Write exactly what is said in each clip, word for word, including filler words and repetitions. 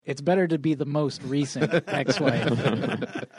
It's better to be the most recent ex-wife.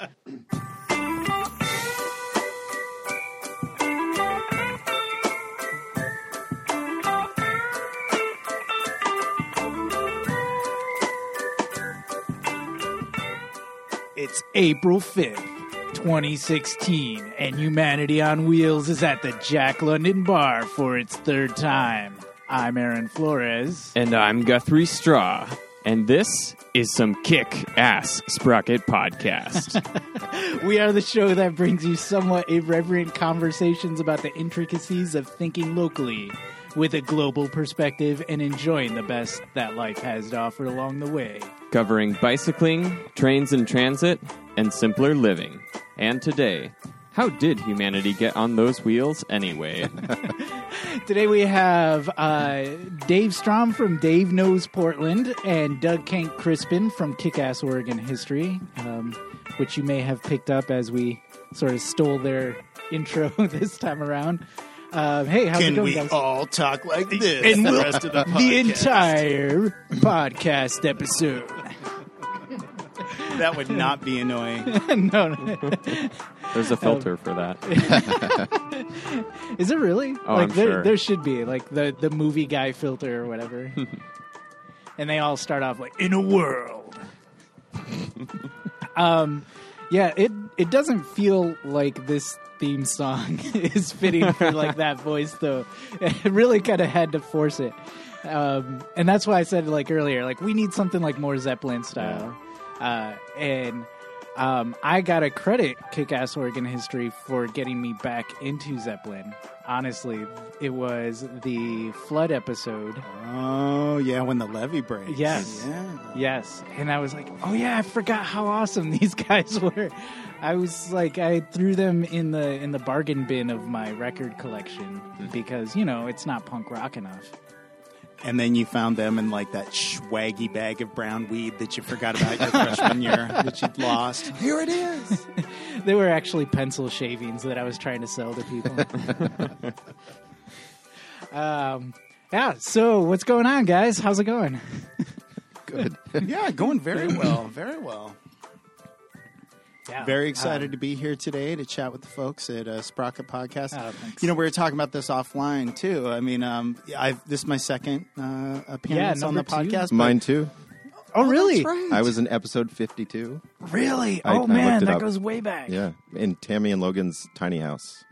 It's April fifth, twenty sixteen, and Humanity on Wheels is at the Jack London Bar for its third time. I'm Aaron Flores. And I'm Guthrie Straw. And this is some kick-ass Sprocket podcast. We are the show that brings you somewhat irreverent conversations about the intricacies of thinking locally with a global perspective and enjoying the best that life has to offer along the way. Covering bicycling, trains and transit, and simpler living. And today, how did humanity get on those wheels anyway? Today we have uh, Dave Strom from Dave Knows Portland and Doug Kank Crispin from Kick-Ass Oregon History, um, which you may have picked up as we sort of stole their intro this time around. Uh, hey, how's Can it going, we guys? all talk like this And the we'll- rest of the podcast? The entire podcast episode. That would not be annoying. no, no. There's a filter for that. Is it really? Oh, like I'm there, sure. there should be like the, the movie guy filter or whatever. And they all start off like in a world. um, yeah, it it doesn't feel like this theme song is fitting for like that voice though. It really kind of had to force it. Um, and that's why I said like earlier, like we need something like more Zeppelin style. Uh, and um, I got to credit Kick-Ass Oregon History for getting me back into Zeppelin. Honestly, it was the flood episode. Oh, yeah, when the levee breaks. Yes. Yeah. Yes. And I was like, oh, yeah, I forgot how awesome these guys were. I was like, I threw them in the in the bargain bin of my record collection because, you know, it's not punk rock enough. And then you found them in like that swaggy bag of brown weed that you forgot about your freshman year that you'd lost. Here it is. They were actually pencil shavings that I was trying to sell to people. um, yeah, so what's going on, guys? How's it going? Good. Yeah, going very well. Very well. Yeah. Very excited Um, to be here today to chat with the folks at uh, Sprocket Podcast. Oh, thanks. You know, we were talking about this offline too. I mean, um, I've this is my second uh, appearance Yeah, on the number two. podcast. but- Mine too. Oh, really? That's right. I was in episode fifty-two. Really? I- oh, I man, looked it that up. goes way back. Yeah, in Tammy and Logan's tiny house.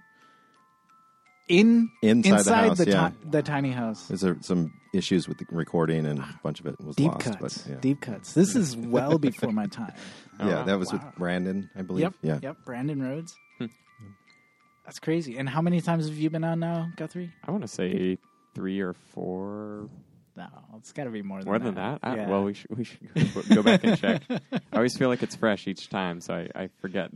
In Inside the inside house, the, yeah. ti- the tiny house. There's a, some issues with the recording, and a bunch of it was Deep lost. cuts. But, yeah. Deep cuts. This is well before my time. Yeah, that was Wow. with Brandon, I believe. Yep. Yeah. Yep. Brandon Rhodes. That's crazy. And how many times have you been on now, Guthrie? I want to say three or four. No, it's got to be more than More that. than that? I, Yeah. Well, we should, we should go back and check. I always feel like it's fresh each time, so I, I forget.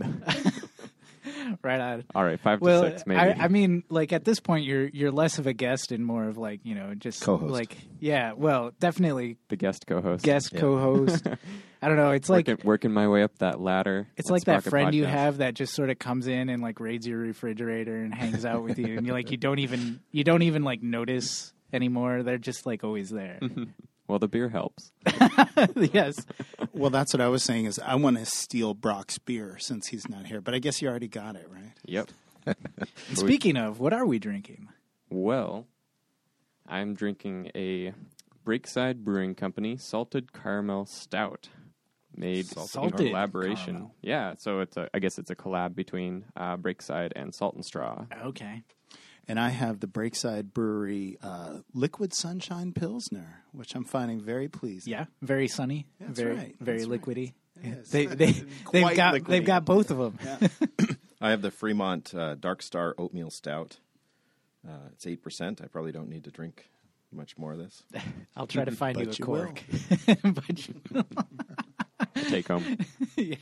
Right on. All right, five Well, to six, maybe. I, I mean, like at this point, you're you're less of a guest and more of like you know just Co-host. like yeah, well, definitely the guest co-host. guest Yeah. co-host. I don't know. It's like working, working my way up that ladder. it's at like that Sprocket friend you Podcast. have that just sort of comes in and like raids your refrigerator and hangs out with you, and you're like you don't even you don't even like notice anymore. They're just like always there. Well, the beer helps. Yes. Well, that's what I was saying is I want to steal Brock's beer since he's not here. But I guess you already got it, right? Yep. Speaking of, what are we drinking? Well, I'm drinking a Breakside Brewing Company Salted Caramel Stout, made Salted in collaboration. caramel. Yeah, so it's a, I guess it's a collab between uh, Breakside and Salt and Straw. Okay. And I have the Breakside Brewery uh, Liquid Sunshine Pilsner, which I'm finding very pleasing. Yeah. Very sunny. That's very right. very That's right. liquidy. Yes. They they they've Quite got liquidy. they've got both of them. I have the Fremont uh, Dark Star Oatmeal Stout. Uh, it's eight percent. I probably don't need to drink much more of this. I'll try to find you a But you cork. but you, Take home. yeah.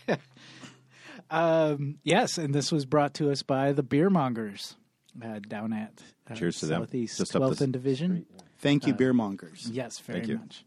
Um, yes, and this was brought to us by the Beer Mongers uh, down at uh, Cheers to them. Southeast Just up twelfth the and Division. Thank you, beer mongers. Yes, very Thank you. much.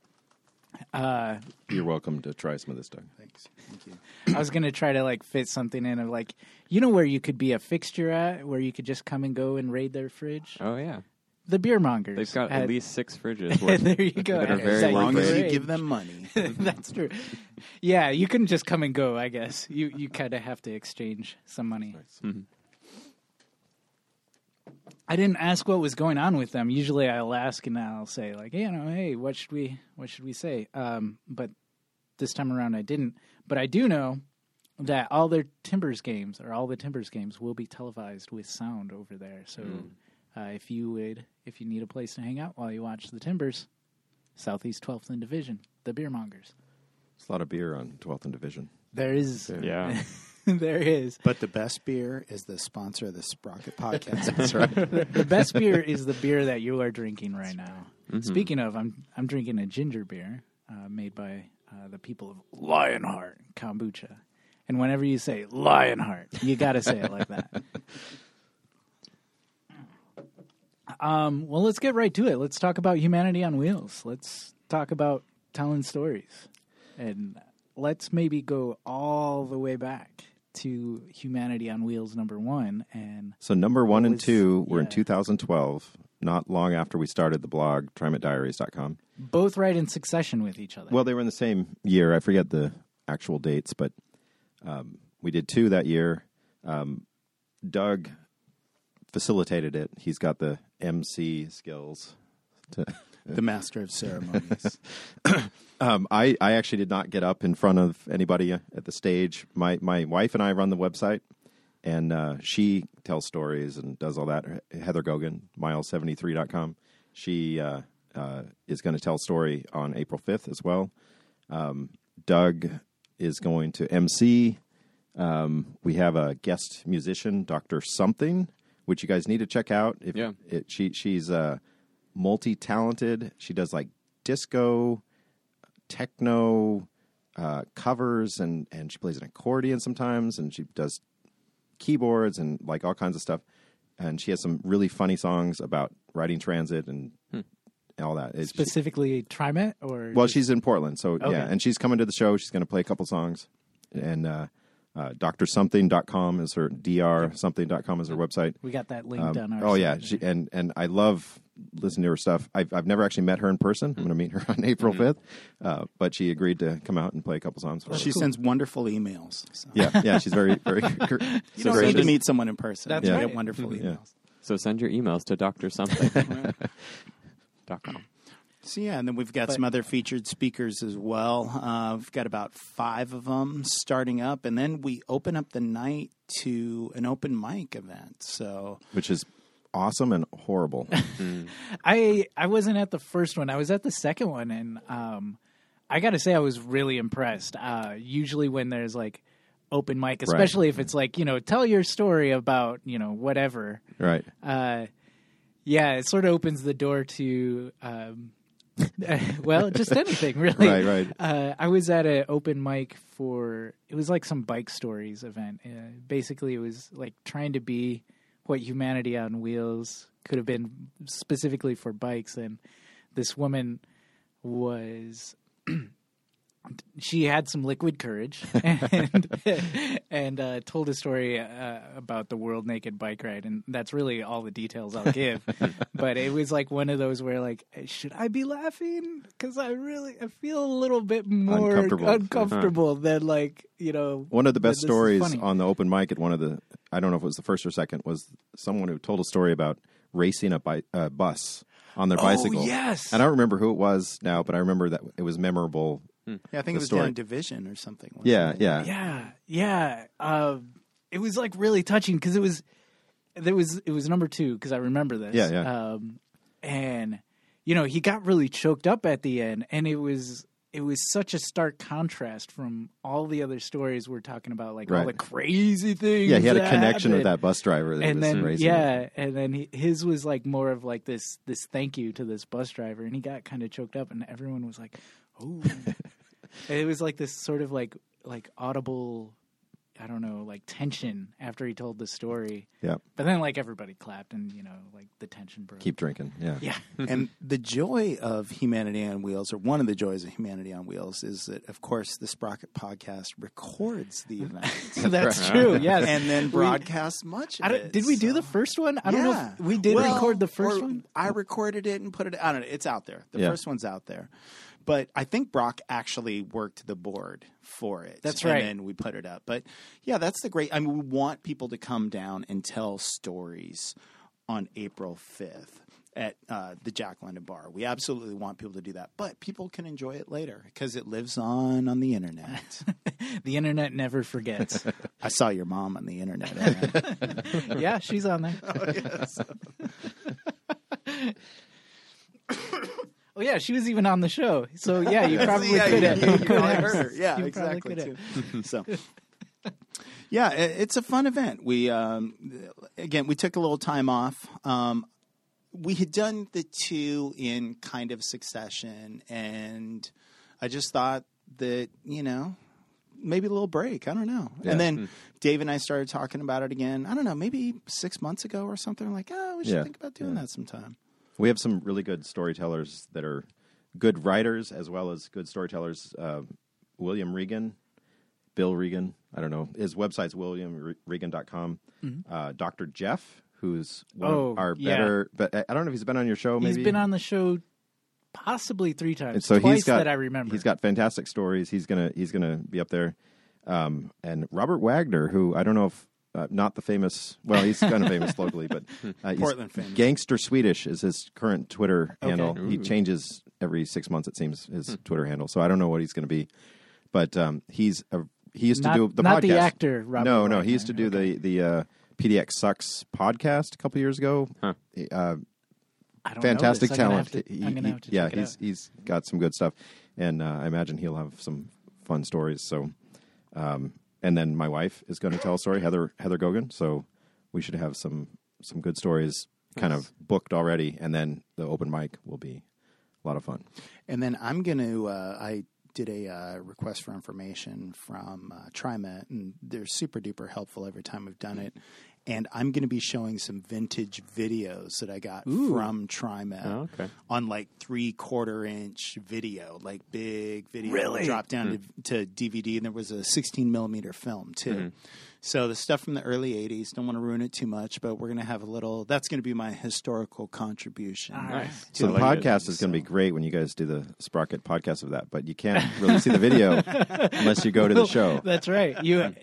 Uh, You're welcome to try some of this, Doug. Thanks. Thank you. I was gonna try to like fit something in of like you know where you could be a fixture at where you could just come and go and raid their fridge. Oh, yeah. the beer mongers. They've got had- at least six fridges. Worth there you go. that are very As Exactly. long as you Right. give them money. That's true. Yeah, you couldn't just come and go, I guess. You you kind of have to exchange some money. Mhm. I didn't ask what was going on with them. Usually I'll ask and I'll say like, hey, you know, hey, what should we what should we say? Um, but this time around I didn't. But I do know that all their Timbers games or all the Timbers games will be televised with sound over there. So uh, if you would if you need a place to hang out while you watch the Timbers, Southeast twelfth and Division, the Beer Mongers. There's a lot of beer on twelfth and Division. There is Yeah. there is. But the best beer is the sponsor of the Sprocket Podcast. That's right. The best beer is the beer that you are drinking right now. Mm-hmm. Speaking of, I'm I'm drinking a ginger beer uh, made by uh, the people of Lionheart Kombucha. And whenever you say Lionheart, you got to say it like that. Um, well, let's get right to it. Let's talk about Humanity on Wheels. Let's talk about telling stories. And let's maybe go all the way back to Humanity on Wheels number one. And So number one and was- two were in yeah. two thousand twelve, not long after we started the blog, Trimit Diaries dot com. both right in succession with each other. Well, they were in the same year. I forget the actual dates, but um, we did two that year. Um, Doug facilitated it. He's got the M C skills. To, The master of ceremonies. um, I, I actually did not get up in front of anybody at the stage. My my wife and I run the website, and uh, she tells stories and does all that. Heather Gogan, miles seventy-three dot com. She uh, uh, is going to tell a story on April fifth as well. Um, Doug is going to M C. Um, we have a guest musician, Doctor Something, which you guys need to check out. If Yeah. it, she she's uh, multi-talented. She does like disco, techno uh, covers, and and she plays an accordion sometimes, and she does keyboards and like all kinds of stuff. And she has some really funny songs about riding transit and all that. It's- Specifically TriMet or well, just- she's in Portland, so Okay. yeah, and she's coming to the show. She's going to play a couple songs, and uh, uh, Doctor Something dot com is her D R something dot com is her website. we got that link Um, down our oh yeah, side she, there. and and I love listening to her stuff. I've I've never actually met her in person. I'm going to meet her on April fifth, uh, but she agreed to come out and play a couple songs. For us. She sends wonderful emails. So. yeah, yeah, she's very very. You don't need gracious. to meet someone in person. That's You right. get wonderful Yeah. emails. So send your emails to Doctor Something. dot com. So yeah, and then we've got But- some other featured speakers as well. Uh, we've got about five of them starting up, and then we open up the night to an open mic event. So which is awesome and horrible. I I wasn't at the first one. I was at the second one, and um, I got to say I was really impressed. Uh, usually when there's like open mic, especially if it's like, you know, tell your story about, you know, whatever. Right. Uh, yeah, it sort of opens the door to, um, well, just anything really. Right, right. Uh, I was at an open mic for, it was like some bike stories event. Uh, basically, it was like trying to be what Humanity on Wheels could have been specifically for bikes. And this woman was, she had some liquid courage and and uh, told a story uh, about the World Naked Bike Ride, and that's really all the details I'll give. But it was like one of those where, like, should I be laughing? Because I really I feel a little bit more Uncomfortable. uncomfortable than like you know. One of the best this is stories funny. on the open mic at one of the, I don't know if it was the first or second, was someone who told a story about racing a bi- uh, bus on their bicycle. Oh, yes. And I don't remember who it was now, but I remember that it was memorable. yeah, I think The it was story. down Division or something. wasn't Yeah, it? yeah. Yeah, yeah. Uh, it was like really touching because it was, there was it was number two because I remember this. Yeah, yeah. Um, and you know he got really choked up at the end, and it was it was such a stark contrast from all the other stories we're talking about, like all Right. the crazy things. Yeah, he had a that connection with happened. that bus driver that And was then racing. yeah, and then he, his was like more of like this this thank you to this bus driver, and he got kind of choked up, and everyone was like, "Oh." And it was like this sort of like like audible I don't know, like tension after he told the story. Yeah. But then like everybody clapped and, you know, like the tension broke. Keep drinking. Yeah. Yeah. And the joy of Humanity on Wheels, or one of the joys of Humanity on Wheels, is that, of course, the Sprocket podcast records the event. That's true. Yes. And then broadcasts much of I don't, it. did we do so- the first one? I don't yeah. know if we did Well, record the first or one. I recorded it and put it, I don't know, it's out there. The Yeah. first one's out there. But I think Brock actually worked the board for it. That's right. And then we put it up. But yeah, that's the great, I mean, we want people to come down and tell stories on April fifth at uh, the Jack London Bar. We absolutely want people to do that. But people can enjoy it later because it lives on on the internet. The internet never forgets. I saw your mom on the internet. Aaron. Yeah, she's on there. Oh, yes. Oh yeah, she was even on the show. So yeah, you probably yeah, could you, have. you, You you could probably have. heard her. Yeah, You exactly. probably Too. So, yeah, it, it's a fun event. We um, again, we took a little time off. Um, we had done the two in kind of succession, and I just thought that you know maybe a little break. I don't know. Yeah. And then Dave and I started talking about it again. I don't know, maybe six months ago or something. Like, oh, we should Yeah. think about doing that sometime. We have some really good storytellers that are good writers as well as good storytellers. Uh, William Regan, Bill Regan, I don't know. His website's william regan dot com. Mm-hmm. Uh, Doctor Jeff, who's one Oh, of our yeah. better, but I I don't know if he's been on your show maybe. He's been on the show possibly three times. And so Twice he's got, that I remember. He's got fantastic stories. He's gonna he's gonna be up there. Um, and Robert Wagner, who I don't know if uh, not the famous. Well, he's kind of famous locally, but uh, he's Portland famous. Gangster Swedish is his current Twitter handle. He Ooh. changes every six months. It seems his Twitter handle. So I don't know what he's going to be, but um, he's a, he used not, to do the not podcast. the actor. Robert no, no, Wagner. he used to do the the uh, P D X Sucks podcast a couple years ago. Huh. Uh, I don't fantastic know this. I'm gonna talent. have to- He- I'm gonna he- have to yeah, check it he's out. he's got some good stuff, and uh, I imagine he'll have some fun stories. So, um, and then my wife is going to tell a story, Heather Heather Gogan. So we should have some some good stories kind of booked already, and then the open mic will be a lot of fun. And then I'm going to, uh, I did a uh, request for information from uh, TriMet, and they're super duper helpful every time we've done it. And I'm going to be showing some vintage videos that I got from TriMet Oh, okay. on like three quarter inch video, like big video. Really? Dropped down to, to D V D, and there was a sixteen millimeter film too. So the stuff from the early eighties, don't want to ruin it too much, but we're going to have a little, that's going to be my historical contribution. Nice. So the I like it. podcast is going to be great when you guys do the Sprocket podcast of that, but you can't really see the video unless you go to the show. That's right. You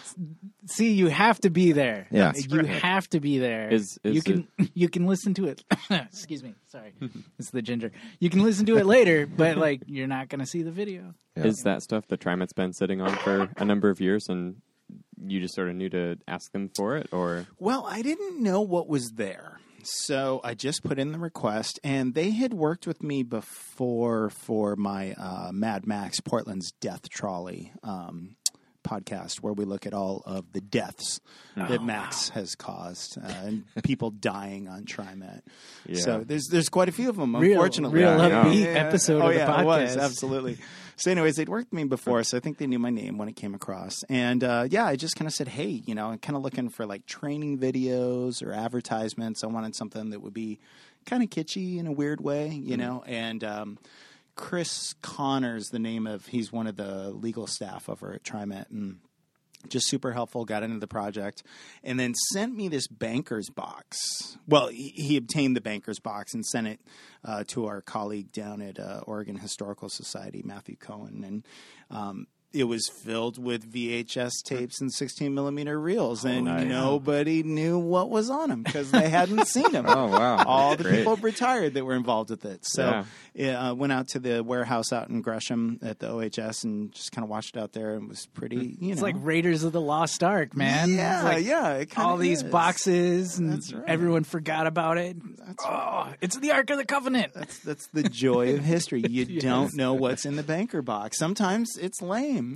see, you have to be there. Yeah. you have to be there. Is- is you can you can listen to it. Excuse me. Sorry, it's the ginger. You can listen to it later, but like you're not going to see the video. Yeah. Is that stuff the TriMet's been sitting on for a number of years, and you just sort of knew to ask them for it, or Well, I didn't know what was there. So I just put in the request, and they had worked with me before for my uh, Mad Max Portland's Death Trolley um, podcast, where we look at all of the deaths that Max has caused uh, and people dying on TriMet. Yeah. So there's there's quite a few of them, Real- unfortunately. real Yeah, upbeat Yeah. episode oh, of the yeah, podcast. It was, absolutely. So, anyways, they'd worked with me before, so I think they knew my name when it came across. And uh, yeah, I just kind of said, hey, you know, I'm kind of looking for like training videos or advertisements. I wanted something that would be kind of kitschy in a weird way, you know. And um, Chris Connor's the name of, he's one of the legal staff over at TriMet, and just super helpful, got into the project, and then sent me this banker's box. Well, he, he obtained the banker's box and sent it uh, to our colleague down at uh, Oregon Historical Society, Matthew Cohen. And um, it was filled with V H S tapes and sixteen millimeter reels, and nice. nobody knew what was on them because they hadn't seen them. Oh, wow. All the Great. people retired that were involved with it. So Yeah. yeah, I went out to the warehouse out in Gresham at the O H S and just kind of watched it out there, and it was pretty, you It's know. like Raiders of the Lost Ark, man. Yeah, It's like yeah. It kinda all these is. boxes, and That's right. everyone forgot about it. That's Oh, it's the Ark of the Covenant. That's that's the joy of history. You don't know what's in the banker box. Sometimes it's lame. lame.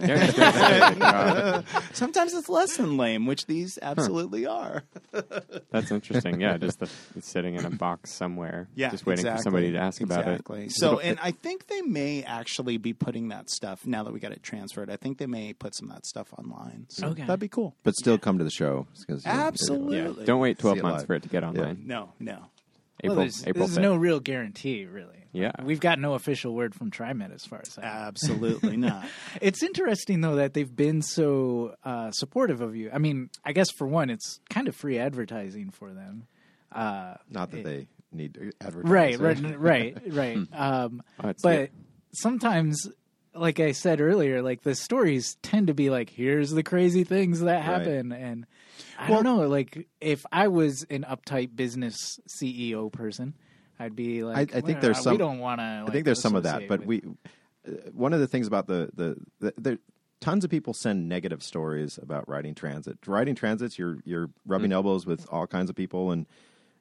Uh, Sometimes it's less than lame, which these absolutely are. That's interesting. Yeah, just the, it's sitting in a box somewhere, Yeah, just waiting exactly. for somebody to ask about it. Exactly. So, and I think they may actually be putting that stuff, now that we got it transferred, I think they may put some of that stuff online. So Okay. that'd be cool. But still come to the show. 'Cause, you know, Absolutely. Yeah, don't wait twelve See it months live. for it to get online. No, no. April, well, there's, April there's fifth. no real guarantee, really. Yeah. We've got no official word from TriMet as far as I know. Absolutely not. It's interesting, though, that they've been so uh, supportive of you. I mean, I guess for one, it's kind of free advertising for them. Uh, Not that it- they need to advertise. Right, right, right, right. Um, Oh, it's but good. sometimes, like I said earlier, like the stories tend to be like, here's the crazy things that happen. And I don't know, like if I was an uptight business C E O person, I'd be like, I- I think well, there's some- we don't want to. I think there's some of that, but we. Uh, one of the things about the the, the there, tons of people send negative stories about riding transit. Riding transits, you're you're rubbing Mm. elbows with all kinds of people, and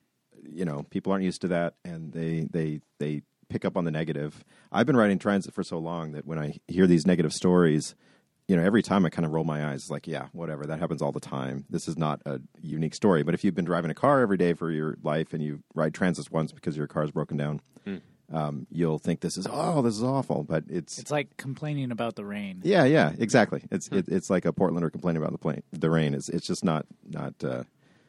you know people aren't used to that, and they they they pick up on the negative. I've been riding transit for so long that when I hear these negative stories, you know, every time I kind of roll my eyes, like, yeah, whatever, that happens all the time. This is not a unique story. But if you've been driving a car every day for your life and you ride transits once because your car's broken down, Mm. um, you'll think this is, oh, this is awful. But it's, It's like complaining about the rain. yeah, yeah, exactly. It's it, it's like a Portlander complaining about the plane, the rain. It's it's just not not uh,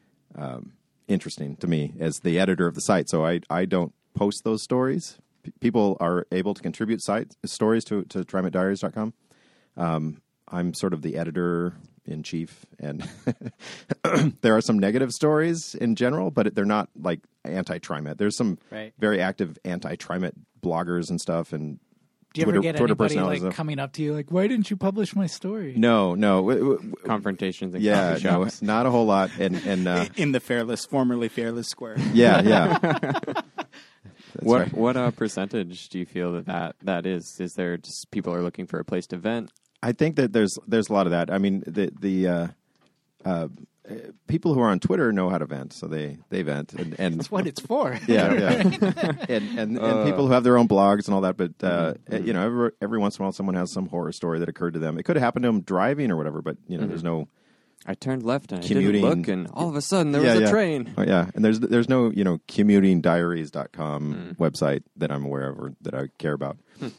um, interesting to me as the editor of the site. So I I don't post those stories. P- people are able to contribute site stories to to trimet diaries dot com. Um, I'm sort of the editor in chief, and there are some negative stories in general, but they're not like anti-TriMet. There's some Right. very active anti-TriMet bloggers and stuff, and Do you ever Twitter, get Twitter anybody personalities like and stuff. coming up to you like, why didn't you publish my story? No, no, w- w- Confrontations in yeah, coffee no, shops. not a whole lot, and and uh, In the Fairless, formerly Fairless Square. yeah, yeah. That's what right. what uh, percentage do you feel that, that that is? Is there just people are looking for a place to vent? I think that there's there's a lot of that. I mean, the the uh, uh, people who are on Twitter know how to vent, so they they vent, and, and That's what it's for. yeah, yeah, and and, and people who have their own blogs and all that. But uh, you know, every, every once in a while, someone has some horror story that occurred to them. It could have happened to them driving or whatever, but you know, there's no I turned left and I Commuting. didn't look, and all of a sudden there yeah, was a yeah. train. Oh, yeah, and there's there's no you know commuting diaries dot com website that I'm aware of or that I care about.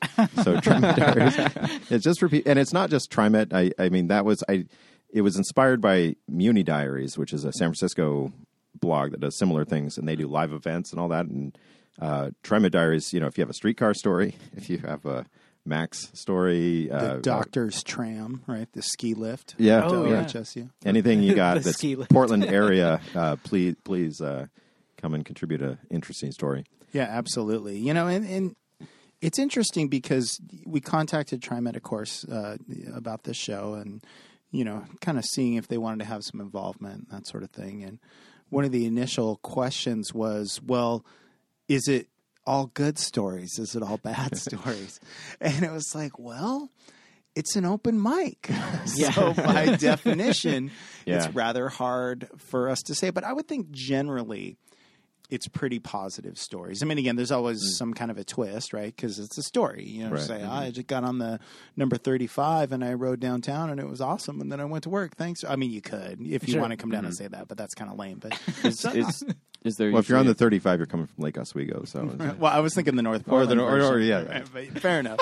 So TriMet Diaries, it's just for people, and it's not just TriMet. I I mean that was I. It was inspired by Muni Diaries, which is a San Francisco blog that does similar things, and they do live events and all that. And uh, TriMet Diaries, you know, if you have a streetcar story, if you have a Max story, The uh, doctor's tram, right? The ski lift. yeah, Oh, to yeah. O H S U. anything you got The that's ski lift. Portland area, uh, please please uh, come and contribute a interesting story. Yeah, absolutely. You know, and, and it's interesting because we contacted TriMet, of course, uh, about this show and, you know, kind of seeing if they wanted to have some involvement, that sort of thing. And one of the initial questions was, well, is it all good stories? Is it all bad stories? And it was like, well, it's an open mic. So by definition, Yeah. it's rather hard for us to say. But I would think generally it's pretty positive stories. I mean, again, there's always some kind of a twist, right? Because it's a story. You know, Right. say, oh, I just got on the number thirty-five and I rode downtown and it was awesome. And then I went to work. Thanks. I mean, you could if you Sure. want to come down and say that, but that's kind of lame. But Is, is, is there Well, if you're on the usually- thirty-five, you're coming from Lake Oswego, so well, I was thinking the North Or Portland the- or- or- version. yeah. Right, but fair enough.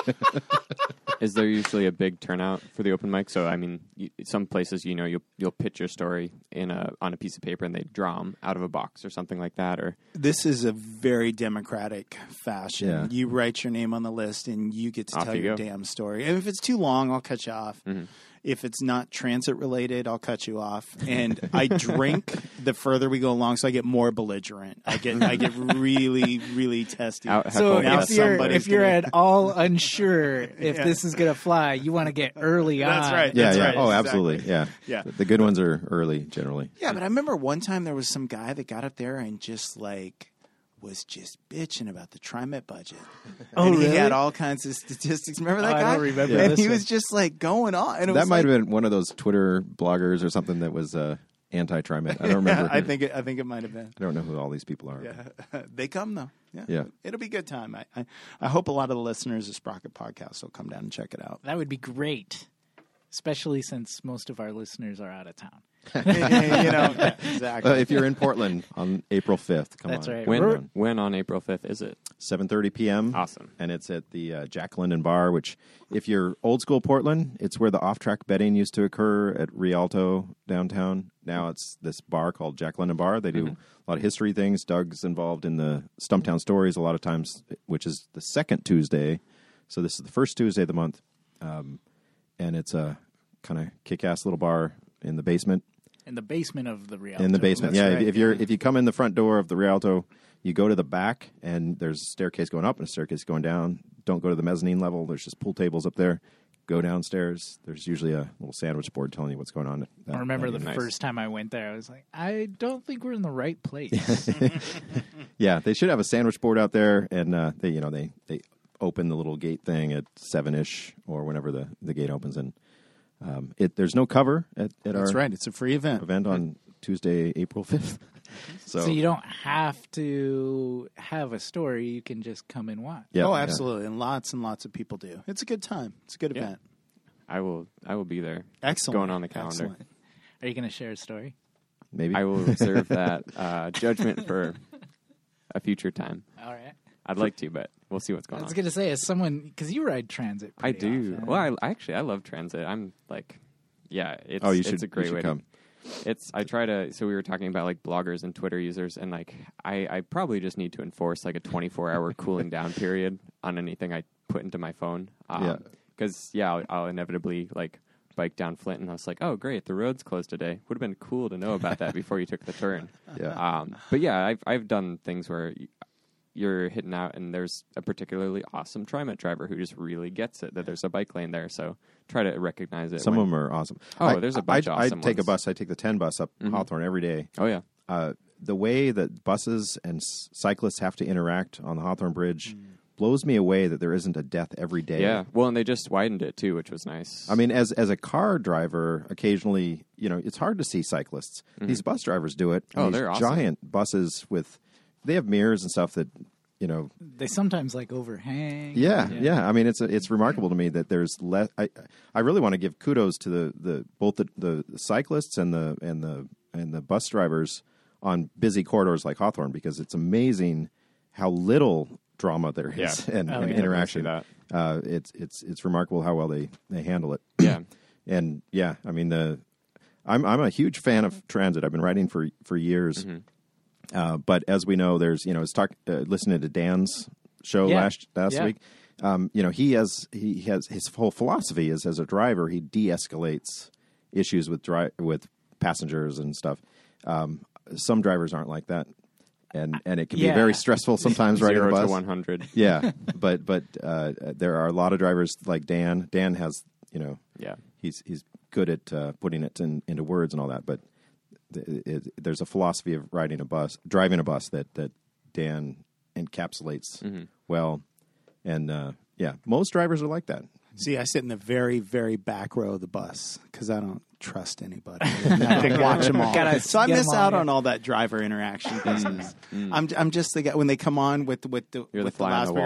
is there usually a big turnout for the open mic? So I mean, you, some places you know you'll you'll pitch your story in a on a piece of paper and they draw them out of a box or something like that. Or This is a very democratic fashion. Yeah. You write your name on the list and you get to Off tell you your go. damn story. And if it's too long, I'll cut you off. Mhm. If it's not transit related, I'll cut you off. And I drink the further we go along, so I get more belligerent. I get I get really really testy. Out- So Now if you're somebody's if you're gonna- at all unsure if Yeah. this is gonna fly, you want to get early That's on. right. yeah, That's yeah. right, Oh, exactly. absolutely. Yeah, Yeah. The, the good ones are early generally. Yeah, but I remember one time there was some guy that got up there and just like was just bitching about the TriMet budget. Oh, and he really? had all kinds of statistics. Remember that Oh, I guy? don't remember And this he one. was just like going on. And it That was might like, have been one of those Twitter bloggers or something that was uh, anti-TriMet. I don't remember. Yeah, I think it, I think it might have been. I don't know who all these people are. Yeah, they come though. Yeah, Yeah. It'll be a good time. I, I I hope a lot of the listeners of Sprocket Podcast will come down and check it out. That would be great. especially since most of our listeners are out of town. you know, yeah, exactly. Uh, if you're in Portland on April fifth, come That's on. right. When We're- when on April fifth is it? seven thirty p.m. Awesome. And it's at the uh, Jack London Bar, which, if you're old school Portland, it's where the off-track betting used to occur at Rialto downtown. Now it's this bar called Jack London Bar. They do a lot of history things. Doug's involved in the Stumptown Stories a lot of times, which is the second Tuesday. So this is the first Tuesday of the month. Um, and it's a kind of kick-ass little bar in the basement. In the basement of the Rialto. In the basement, That's yeah. right. If, if you're if you come in the front door of the Rialto, you go to the back, and there's a staircase going up and a staircase going down. Don't go to the mezzanine level. There's just pool tables up there. Go downstairs. There's usually a little sandwich board telling you what's going on. I remember the that- nice. first time I went there, I was like, I don't think we're in the right place. Yeah, they should have a sandwich board out there, and uh, they you know they they open the little gate thing at seven ish or whenever the, the gate opens. And um, it there's no cover at, at That's our right. It's a free event. event on Tuesday, April fifth. So, So you don't have to have a story. You can just come and watch. yeah, oh, yeah. absolutely. And lots and lots of people do. It's a good time. It's a good Yeah. event. I will I will be there. Excellent. Going on the calendar. Excellent. Are you going to share a story? Maybe I will reserve that uh, judgment for a future time. All right. I'd like to, but we'll see what's I going was on. going to say, as someone, because you ride transit I pretty do. often. Well, I, I actually I love transit. I'm like, yeah, it's Oh, you it's should- a great you should way come. to. It's I try to. So we were talking about like bloggers and Twitter users, and like I, I probably just need to enforce like a twenty-four hour cooling down period on anything I put into my phone. Um, Yeah. Because yeah, I'll, I'll inevitably like bike down Flint, and I was like, oh great, the road's closed today. Would have been cool to know about that before you took the turn. Yeah. Um, but yeah, I've I've done things where y- you're hitting out, and there's a particularly awesome TriMet driver who just really gets it that there's a bike lane there. So try to recognize it. Some when- of them are awesome. Oh, I, there's a bunch I, of I awesome take a ones. bus. I take the ten bus up Hawthorne every day. Oh yeah. Uh, the way that buses and s- cyclists have to interact on the Hawthorne Bridge blows me away that there isn't a death every day. Yeah. Well, and they just widened it too, which was nice. I mean, as as a car driver, occasionally, you know, it's hard to see cyclists. These bus drivers do it. Oh, These they're awesome. giant buses with, they have mirrors and stuff that, you know, They sometimes like overhang. yeah, yeah. I mean, it's a, it's remarkable to me that there's less. I I really want to give kudos to the, the both the, the cyclists and the and the and the bus drivers on busy corridors like Hawthorne, because it's amazing how little drama there is Yeah. and, Oh, and yeah. interaction. Definitely Uh, it's it's it's remarkable how well they, they handle it. yeah. And yeah, I mean the I'm I'm a huge fan of transit. I've been riding for for years. Mm-hmm. Uh, but as we know, there's you know, it's talk uh, listening to Dan's show Yeah. last last Yeah. week. Um, you know, he has he has his whole philosophy is as a driver, he de-escalates issues with dri- with passengers and stuff. Um, some drivers aren't like that, and and it can Yeah. be very stressful sometimes riding Zero a bus. to one hundred. Yeah, but but uh, there are a lot of drivers like Dan. Dan has you know Yeah. he's he's good at uh, putting it in, into words and all that. But th- it, there's a philosophy of riding a bus, driving a bus that that Dan encapsulates Mm-hmm. well. And uh, yeah, most drivers are like that. See, I sit in the very, very back row of the bus because I don't trust anybody. I have to watch them all. Gotta So I get miss 'em all, out yeah. on all that driver interaction business. I'm I'm just the guy when they come on with with the You're the with fly on the loudspeaker.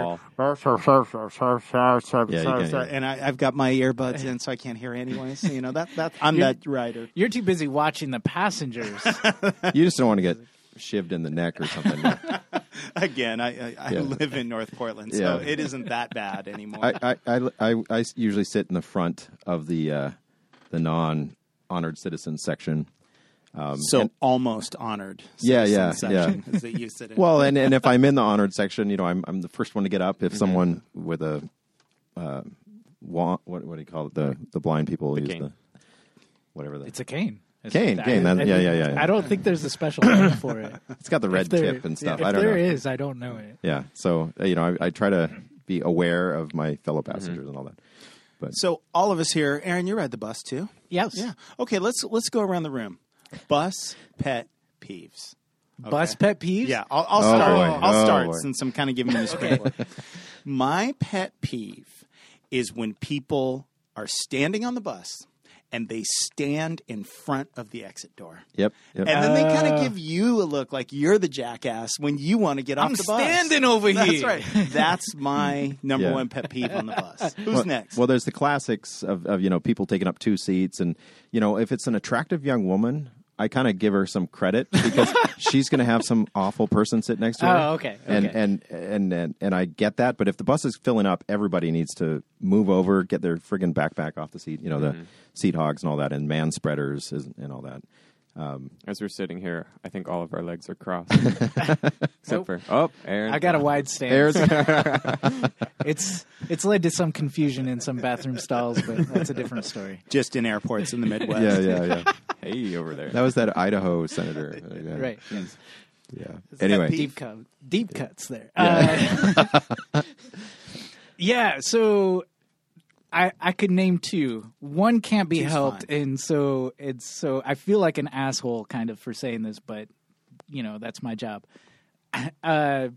wall. Yeah, you So- can- so- and I, I've got my earbuds in, so I can't hear anyway. So you know that that I'm You're- that rider. You're too busy watching the passengers. You just don't want to get shivved in the neck or something. Again, I I, I Yeah. live in North Portland, so Yeah. it isn't that bad anymore. I, I, I, I, I usually sit in the front of the uh, the non honored citizens section. Um, so and- almost honored. Yeah, citizen yeah, section is that you sit in. well, and, and if I'm in the honored section, you know, I'm I'm the first one to get up. If Mm-hmm. someone with a uh, wa- what what do you call it? The the blind people use cane. the whatever the It's a cane. It's- Cane, I- cane, that- I yeah, think- yeah, yeah, yeah. I don't think there's a special name for it. it's got the red If there- tip and stuff. If I don't there know. is, I don't know it. Yeah, so uh, you know, I, I try to be aware of my fellow Mm-hmm. passengers and all that. But So all of us here, Aaron, you ride the bus too. Yes. Yeah. Okay. Let's let's go around the room. Bus pet peeves. Bus Okay. pet peeves? Yeah, I'll, I'll Oh, start. boy. I'll Oh, start boy. since I'm kind of giving you the script. My pet peeve is when people are standing on the bus and they stand in front of the exit door. Yep. yep. And then they kind Uh. of give you a look like you're the jackass when you want to get off I'm the bus. standing over That's here. right. That's my number Yeah. one pet peeve on the bus. Who's well, next? Well, there's the classics of, of, you know, people taking up two seats. And, you know, if it's an attractive young woman, I kind of give her some credit because she's going to have some awful person sit next to her. Oh, okay, And, okay. and, and, and, and I get that. But if the bus is filling up, everybody needs to move over, get their friggin' backpack off the seat, you know, the seat hogs and all that, and man spreaders is- and all that. As we're sitting here, I think all of our legs are crossed. Except Nope. for, oh, Aaron. I got a wide There's, stance. It's it's led to some confusion in some bathroom stalls, but that's a different story. Just in airports in the Midwest. yeah, yeah, yeah. Hey, over there. That was that Idaho senator. Yeah. Right. Yes. Yeah. that Anyway, peeve? Deep cut, deep cuts there. Yeah. Uh, yeah. So I I could name two. One can't be Two's helped, fine. and so it's so I feel like an asshole kind of for saying this, but you know that's my job. Uh,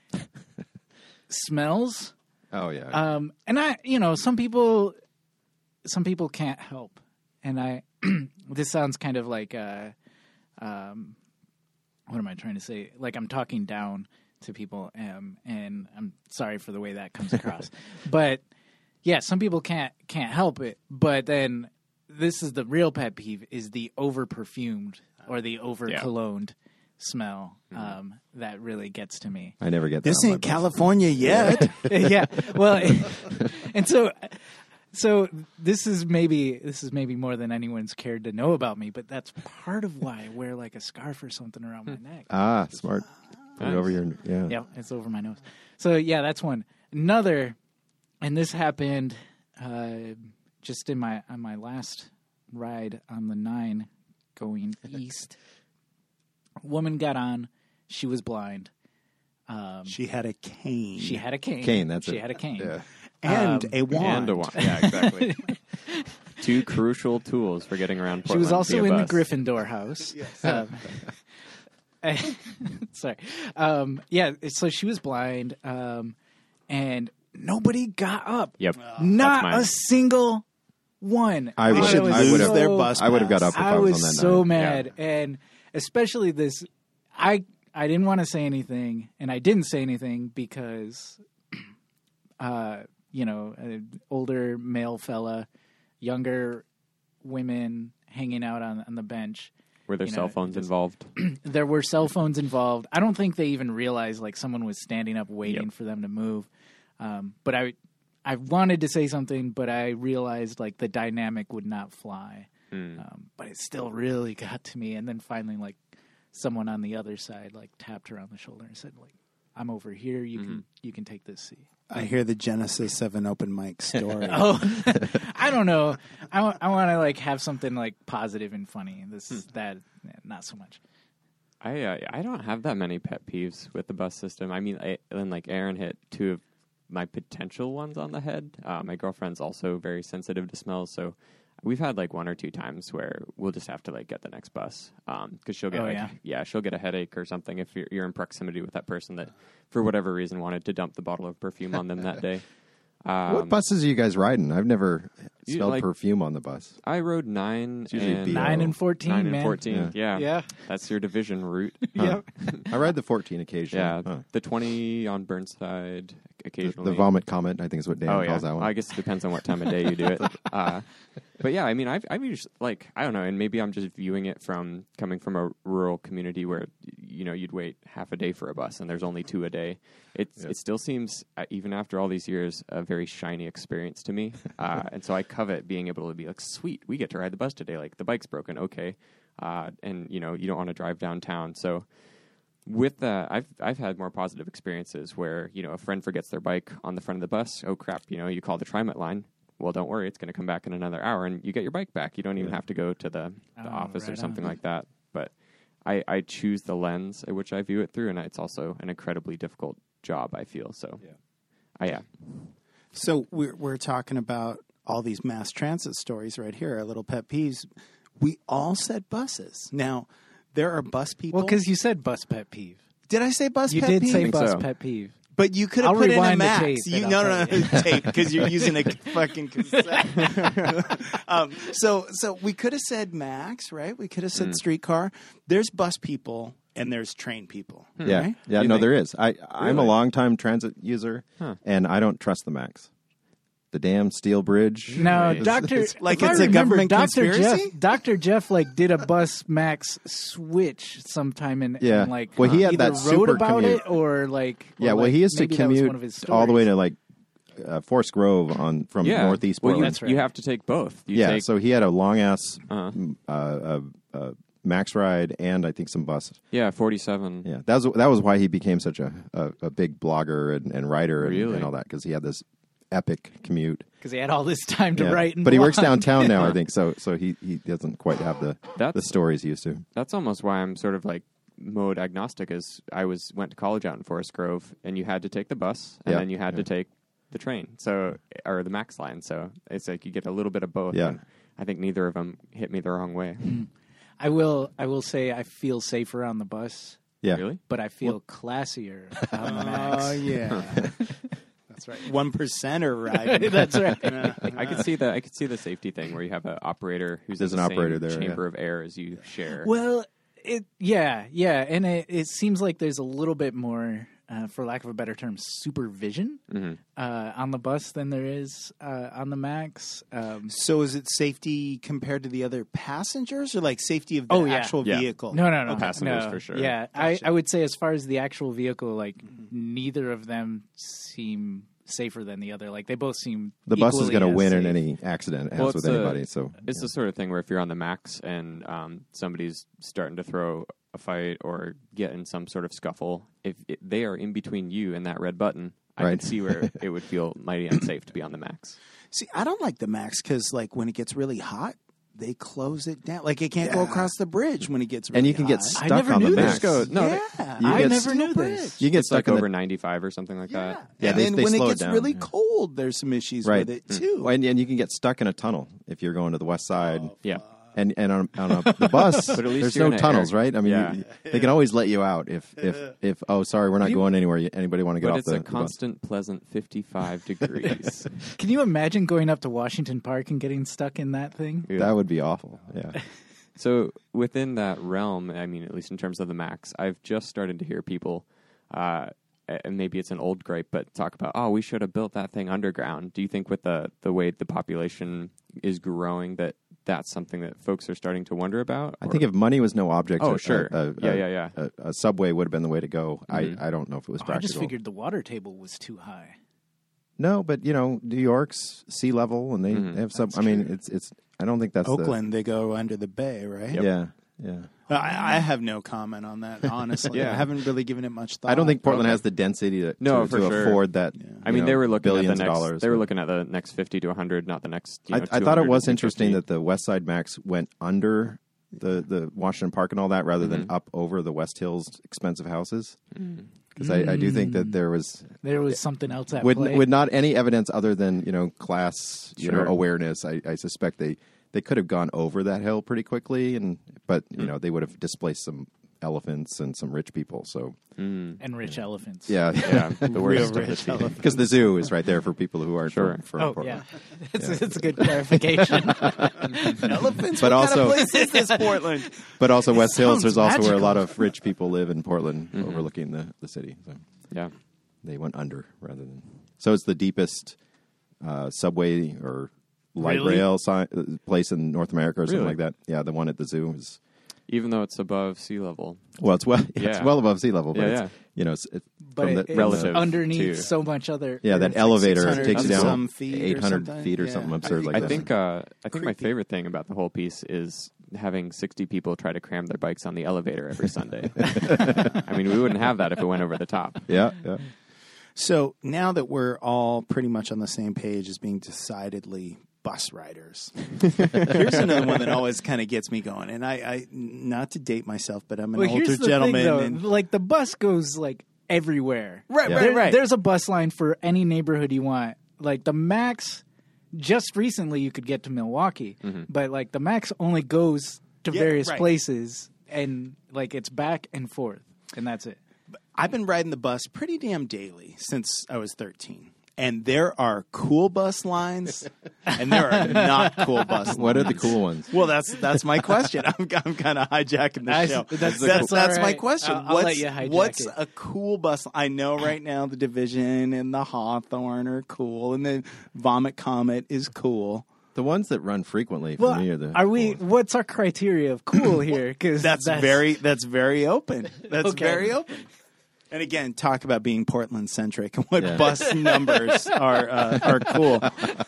smells. oh yeah. Um, and I, you know, some people, some people can't help, and I. This sounds kind of like, uh, um, what am I trying to say? Like I'm talking down to people, um, and I'm sorry for the way that comes across. But yeah, some people can't can't help it. But then this is the real pet peeve: is the over perfumed or the over cologned smell um, that really gets to me. I never get that. This on my ain't bus. California yet. Yeah, well, and so, so this is maybe this is maybe more than anyone's cared to know about me, but that's part of why I wear like a scarf or something around my neck. Ah, smart. Put it over your yeah. Yeah, it's over my nose. So yeah, that's one. Another, and this happened uh, just in my on my last ride on the nine going east. Woman got on. She was blind. Um, She had a cane. she had a cane. Cane, that's she it. had a cane. Yeah. and um, a wand. And a wand. Yeah, exactly. Two crucial tools for getting around She Portland. was also via in bus. the Gryffindor house. Um, sorry. Um, yeah, so she was blind, um, and nobody got up. Yep. Not That's mine. a single one. I They would- should was I lose would've- their so- bus I would have got pass. up if I I was, was on that so night. mad, and especially this. I I didn't want to say anything, and I didn't say anything because, uh, you know, an older male fella, younger women hanging out on on the bench. Were there you know, cell phones just- involved? There were cell phones involved. I don't think they even realized like someone was standing up waiting Yep. for them to move. Um, but I, I wanted to say something, but I realized like the dynamic would not fly. Hmm. Um, but it still really got to me. And then finally, like someone on the other side like tapped her on the shoulder and said, "Like, I'm over here. You Mm-hmm. can you can take this seat." I hear the genesis of an open mic story. Oh, I don't know. I, wa- I want to like have something like positive and funny. This Hmm. that yeah, not so much. I uh, I don't have that many pet peeves with the bus system. I mean, I, and like Aaron hit two of my potential ones on the head. Uh, my girlfriend's also very sensitive to smells, so we've had like one or two times where we'll just have to like get the next bus because she'll get Oh, like, yeah? yeah she'll get a headache or something if you're, you're in proximity with that person that for whatever reason wanted to dump the bottle of perfume on them that day. Um, What buses are you guys riding? I've never You smelled like- perfume on the bus. I rode nine, It's usually and B O. Nine and fourteen, nine man. and fourteen. Yeah. Yeah. that's your division route. Yep. I ride the fourteen occasionally. Yeah, Huh. the twenty on Burnside The, occasionally. the vomit comet, I think is what Dan Oh yeah, calls that one. I guess it depends on what time of day you do it. Uh, but yeah, I mean, I've I've used like I don't know, and maybe I'm just viewing it from coming from a rural community where you know you'd wait half a day for a bus and there's only two a day. It Yep. it still seems uh, even after all these years a very shiny experience to me, uh, and so I covet being able to be like, sweet, we get to ride the bus today. Like the bike's broken, okay, uh, and you know you don't want to drive downtown, so. With that, I've I've had more positive experiences where you know a friend forgets their bike on the front of the bus. Oh crap! You know you call the TriMet line. Well, don't worry, it's going to come back in another hour, and you get your bike back. You don't even Yeah. have to go to the, the Oh, office or right something on. like that. But I, I choose the lens at which I view it through, and it's also an incredibly difficult job. I feel so. Yeah. I yeah. So we're we're talking about all these mass transit stories right here, our little pet peeves. We all said buses. Now, there are bus people. Well, because you said bus pet peeve. did I say bus You pet did peeve? say think bus so. pet peeve. But you could I'll have put in a rewind the Max. tape You, and no, I'll no, tell no, tape because you're using a fucking cassette. um, so, so we could have said Max, right? We could have said streetcar. There's bus people and there's train people. Yeah, right? yeah. You No, think? there is. I I'm a Really? longtime transit user, and I don't trust the Max. The damn steel bridge. No, Right. Doctor like if I it's a remember, government Doctor conspiracy? Jeff, Doctor Jeff, like did a bus Max switch sometime and, Yeah. and like Well, he had either that wrote super about commute. it or like or Yeah, well, like, he used to maybe that was commute one of his all the way stories. to like uh, Forest Grove on from Yeah. northeast Well, you, Portland. That's right. you have to take both. You yeah, take, so he had a long ass Uh-huh. uh, uh, uh, Max ride and I think some bus. yeah, forty-seven. Yeah, that was that was why he became such a a, a big blogger and, and writer and, Really? and all that because he had this epic commute. because he had all this time to Yeah. write. And but he works blog. downtown now, I think. So so he, he doesn't quite have the That's- the stories he used to. That's almost why I'm sort of like mode agnostic. Is I was went to college out in Forest Grove, and you had to take the bus, and Yeah, then you had yeah. to take the train, so or the Max line. So it's like you get a little bit of both. Yeah. and I think neither of them hit me the wrong way. I will. I will say I feel safer on the bus, Yeah, Really? but I feel classier on the Max. Oh, yeah. That's right. One percenter riding. That's right. I could see the I could see the safety thing where you have an operator who's There's in an the operator same there, chamber yeah. of air as you share. Well, it yeah, yeah, and it, it seems like there's a little bit more, uh, for lack of a better term, supervision Mm-hmm. uh, on the bus than there is uh, on the Max. Um, So is it safety compared to the other passengers or like safety of the Oh, yeah. actual Yeah. vehicle? no, no, no, Oh, passengers no. for sure. Yeah, Gotcha. I, I would say as far as the actual vehicle, like neither of them seem safer than the other. Like they both seem the bus is going to win in any accident it has Well, with it's a- anybody. So It's the sort of thing where if you're on the Max and um, somebody's starting to throw a fight or get in some sort of scuffle, if it, they are in between you and that red button, I Right. can see where it would feel mighty unsafe to be on the Max. See, I don't like the Max because like when it gets really hot, they close it down. Like it can't go Yeah. across the bridge when it gets really and you can get hot. stuck never on the knew Max. this. Go- no, yeah. You I get never Steel knew bridge. this. You get It's stuck like in over the, ninety-five or something like Yeah. that. Yeah, and they- then they when slow it it gets down. really Yeah. cold, there's some issues Right. with it too. and, and you can get stuck in a tunnel if you're going to the west side. Yeah. And and on, on a, the bus, But at least there's you're no in a tunnels, air- right? I mean, Yeah. you, they can always let you out if if if oh sorry we're not going anywhere. You- Anybody want to get But off it's the, a the bus? constant, pleasant fifty-five degrees. Can you imagine going up to Washington Park and getting stuck in that thing? Yeah. That would be awful. Yeah, So within that realm, I mean, at least in terms of the Max, I've just started to hear people, uh, and maybe it's an old gripe, but talk about, oh, we should have built that thing underground. Do you think with the the way the population is growing that that's something that folks are starting to wonder about? I Or- think if money was no object, Oh, a- sure. a, a, Yeah, a- yeah, yeah. A, a subway would have been the way to go. Mhm. I I don't know if it was Oh, I practical. just figured the water table was too high. No, but you know, New York's sea level, and they, Mhm. they have sub. That's I mean, true. it's it's. I don't think that's Oakland, they go under the bay, right? Yep. The, yeah, yeah. I, I have no comment on that, honestly. Yeah. I haven't really given it much thought. I don't think Portland Okay. has the density to, No, to, for to sure. afford that. Yeah. I you mean, know, they were looking at the billions next. of dollars. They were but- looking at the next fifty to a hundred, not the next. You know, I, I thought it was two hundred, interesting two that the West Side Max went under the, the Washington Park and all that, rather than Mhm. up over the West Hills expensive houses. Because I, I do think that there was There was something else at with, play. with not any evidence other than you know class you know Sure. awareness. I, I suspect they, they could have gone over that hill pretty quickly, and but you Mm. know they would have displaced some elephants and some rich people. So Mm. and rich elephants. yeah, Yeah, the worst Real of the rich two. elephant. because the zoo is right there for people who aren't Sure. from, from Oh Portland. yeah, it's, it's a good clarification. Elephants? But what also- kind of place is this, Portland? But also West Hills, sounds there's also where a magical. lot of rich people live in Portland, Mhm. overlooking the, the city. So Yeah. they went under rather than. So it's the deepest uh, subway or light Really? rail si- uh, place in North America or something Really? like that. Yeah, the one at the zoo is. Even though it's above sea level. Well, it's well, it's Yeah. well above sea level, but Yeah, it's, yeah. you know, it's, it, but from it, the, it's from Relative the- underneath to- so much other. yeah, that It's like elevator six hundred takes you down some feet or eight hundred something. feet or Yeah. something I absurd think like I that. think uh, I think my Creepy. favorite thing about the whole piece is having sixty people try to cram their bikes on the elevator every Sunday. I mean, we wouldn't have that if it went over the top. Yeah, yeah. So now that we're all pretty much on the same page as being decidedly bus riders, here's another one that always kind of gets me going. And I, I, not to date myself, but I'm an Well, older here's the gentleman. thing, though. and Like the bus goes like everywhere. Right, Yeah. right, There- right. There's a bus line for any neighborhood you want. Like the Max, just recently you could get to Milwaukee, but like the Max only goes to Yeah, various right. places, and like it's back and forth, and that's it. I've been riding the bus pretty damn daily since I was thirteen. And there are cool bus lines, and there are not cool bus lines. What are the cool ones? Well, that's that's my question. I'm, I'm kind of hijacking the I- show. that's- that's that's all that's my right. question. I'll- I'll what's let you hijack what's it. a cool bus? I know right now the Division and the Hawthorne are cool, and the Vomit Comet is cool. The ones that run frequently for Well, me are the. are we? cool ones. What's our criteria of cool here? Because That's, very that's very open. That's Okay. very open. And again, talk about being Portland centric and what Yeah. bus numbers are uh, are cool.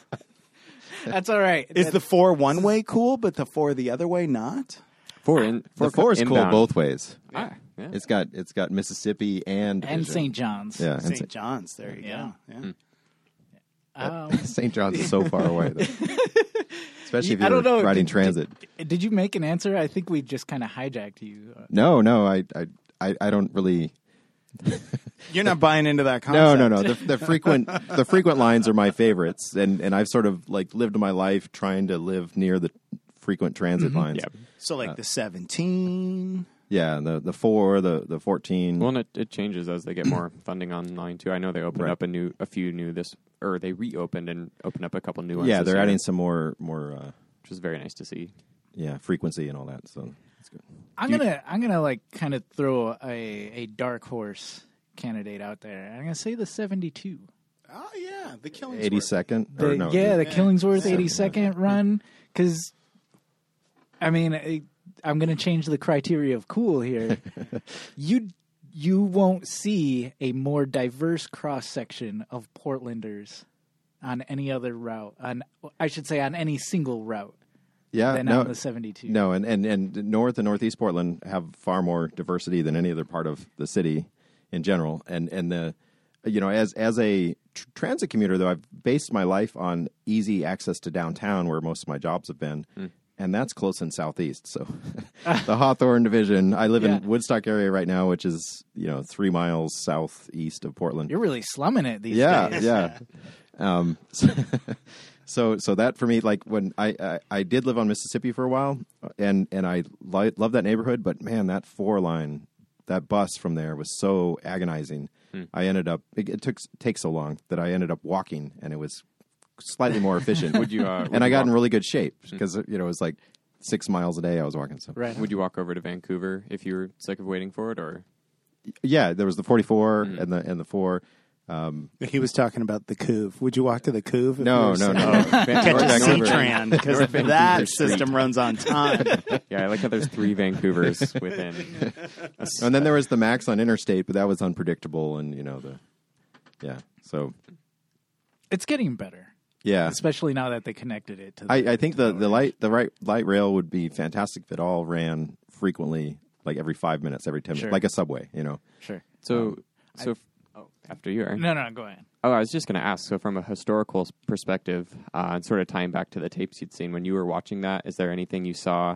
That's all right. Is the four one way cool, but the four the other way not? Four in The four is cool inbound. both ways. Ah, yeah. It's got it's got Mississippi and and Division. Saint John's. Yeah, and Saint Saint John's. There you Yeah. go. Yeah. Um, Saint John's is so far away, though. Especially if I you're don't know. riding Did- transit. Did, did you make an answer? I think we just kind of hijacked you. Uh, No, no, I, I, I, I don't really. You're not buying into that concept. No, no, no. The, the frequent, the frequent lines are my favorites, and and I've sort of like lived my life trying to live near the frequent transit lines. Yeah. So like the seventeen. Yeah, the the four, the the fourteen. Well, and it, it changes as they get more funding online too. I know they opened Right. up a new, a few new this, or they reopened and opened up a couple new ones. yeah, this they're year, adding some more more. Uh, which is very nice to see. yeah, frequency and all that. So it's good. I'm gonna I'm gonna like kind of throw a a dark horse candidate out there. I'm gonna say the seventy-two. Oh yeah, the Killingsworth. Eighty second. The, no, yeah, the yeah. Killingsworth eighty-second run. Because, I mean, I, I'm going to change the criteria of cool here. you you won't see a more diverse cross section of Portlanders on any other route. On I should say on any single route yeah, than no, on the seventy-two. no, and, and and North and Northeast Portland have far more diversity than any other part of the city in general. And and the you know as as a tr- transit commuter, though, I've based my life on easy access to downtown, where most of my jobs have been. And that's close in Southeast. So the Hawthorne Division, I live Yeah. in Woodstock area right now, which is, you know, three miles southeast of Portland. You're really slumming it these yeah, days. yeah. Um, so, so, so that for me, like when I, I, I did live on Mississippi for a while, and, and I li- love that neighborhood, but man, that four line, that bus from there was so agonizing. I ended up, it, it took, takes so long that I ended up walking, and it was slightly more efficient. Would you? Uh, would and I you got walk, in really good shape because you know it was like six miles a day I was walking. So Right. Would you walk over to Vancouver if you were sick of waiting for it, or yeah, there was the forty-four and the and the four. Um, He was talking about the Couve. Would you walk to the Couve? if no, you were no, sick? no, Catch a Vancouver. C-Tran because North Vancouver that Street. system runs on time. yeah, I like how there's three Vancouvers within. A s- And then there was the Max on Interstate, but that was unpredictable, and you know the yeah. So It's getting better, yeah, especially now that they connected it to the I, I think the, the light the right light rail would be fantastic if it all ran frequently, like every five minutes, every ten Sure. minutes, like a subway. You know, Sure. so, so f- oh, after you, Aaron. No, no, go ahead. Oh, I was just going to ask. So, from a historical s- perspective, uh, and sort of tying back to the tapes you'd seen when you were watching that, is there anything you saw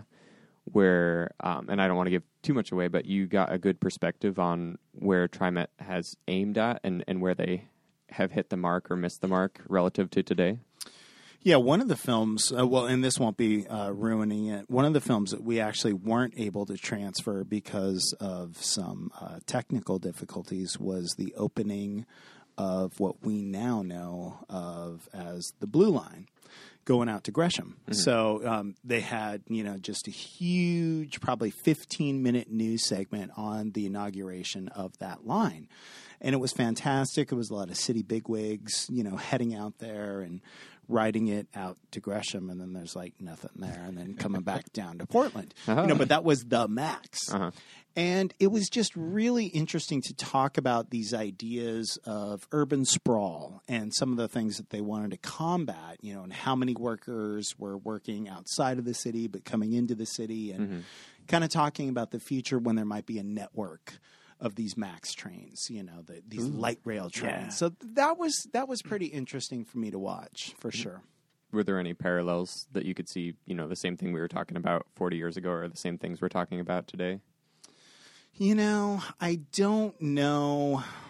where, um, and I don't want to give too much away, but you got a good perspective on where TriMet has aimed at and, and where they have hit the mark or missed the mark relative to today? Yeah, one of the films, uh, well, and this won't be uh, ruining it, one of the films that we actually weren't able to transfer because of some uh, technical difficulties was the opening of what we now know of as the Blue Line going out to Gresham. Mm-hmm. So um, they had, you know, just a huge, probably fifteen-minute news segment on the inauguration of that line. And it was fantastic. It was a lot of city bigwigs, you know, heading out there and riding it out to Gresham, and then there's like nothing there, and then coming back down to Portland. Uh-huh. You know, but that was the max. Uh-huh. And it was just really interesting to talk about these ideas of urban sprawl and some of the things that they wanted to combat, you know, and how many workers were working outside of the city but coming into the city, and mm-hmm. kind of talking about the future when there might be a network of these MAX trains, you know, the, these Ooh. light rail trains. Yeah. So that was that was pretty interesting for me to watch, for sure. Were there any parallels that you could see, you know, the same thing we were talking about forty years ago or the same things we're talking about today? You know, I don't know.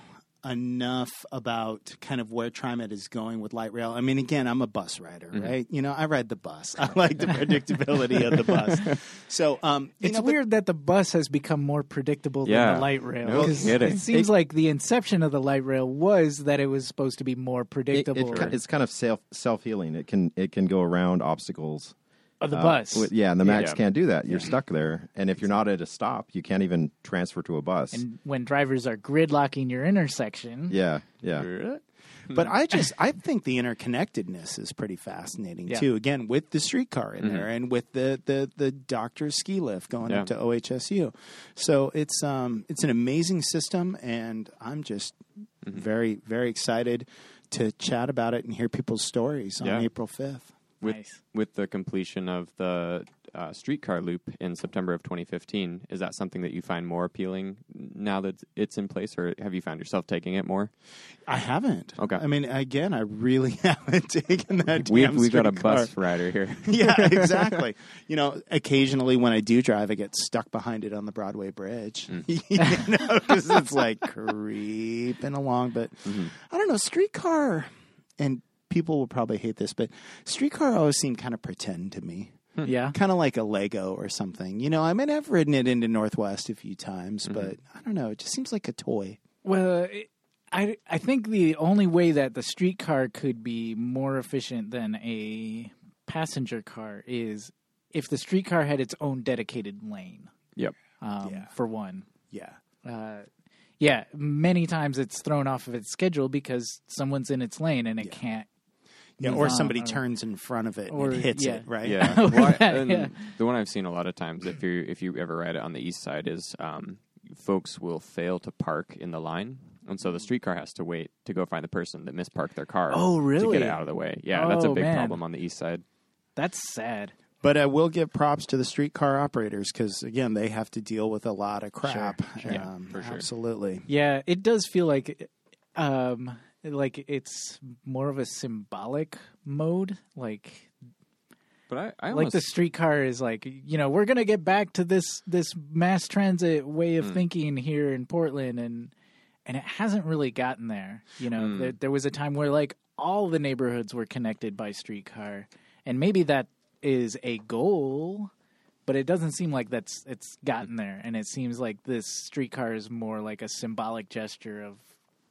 enough about kind of where TriMet is going with light rail. I mean, again, I'm a bus rider, Mm-hmm. right? You know, I ride the bus. I like the predictability of the bus. So um, you It's know, but- weird that the bus has become more predictable Yeah. than the light rail. No 'Cause kidding. it seems It- like the inception of the light rail was that it was supposed to be more It, predictable. it, it's kind of self self healing. It can it can go around obstacles. of the Uh, bus. with- yeah, and the Max Yeah. can't do that. You're stuck there, and if you're not at a stop, you can't even transfer to a bus. And when drivers are gridlocking your intersection, yeah, yeah. But I just I think the interconnectedness is pretty fascinating Yeah. too. Again, with the streetcar in there and with the the the doctor's ski lift going Yeah. up to O H S U. So it's um it's an amazing system, and I'm just very very excited to chat about it and hear people's stories on Yeah. April fifth. With Nice. with the completion of the uh, streetcar loop in September of twenty fifteen, is that something that you find more appealing now that it's in place, or have you found yourself taking it more? I haven't. Okay. I mean, again, I really haven't taken that. We've damn we've got a streetcar. bus rider here. Yeah, exactly. You know, occasionally when I do drive, I get stuck behind it on the Broadway Bridge. you know, because it's like creeping along. But I don't know, streetcar, and people will probably hate this, but streetcar always seemed kind of pretend to me. yeah. Kind of like a Lego or something. You know, I mean, I've ridden it into Northwest a few times, but I don't know. It just seems like a toy. Well, it, I I think the only way that the streetcar could be more efficient than a passenger car is if the streetcar had its own dedicated lane. Yep. Um, Yeah. For one, Yeah. uh, yeah, many times it's thrown off of its schedule because someone's in its lane and it can't. Yeah, move or on, somebody or- turns in front of it and or- it hits yeah. it, right? Yeah. Well, I- that, and yeah. The one I've seen a lot of times, if you if you ever ride it on the east side, is um, folks will fail to park in the line, and so the streetcar has to wait to go find the person that misparked their car. Oh, To really? get it out of the way. Yeah, that's a Oh, big man. problem on the east side. That's sad. But I will give props to the streetcar operators because, again, they have to deal with a lot of crap. sure. Yeah, Um, for sure. Absolutely. Yeah, it does feel like, um, like it's more of a symbolic mode. Like, But I, I like almost the streetcar is like, you know, we're gonna get back to this this mass transit way of thinking here in Portland, and and it hasn't really gotten there. You know, there, there was a time where like all the neighborhoods were connected by streetcar, and maybe that is a goal. But it doesn't seem like that's it's gotten there, and it seems like this streetcar is more like a symbolic gesture of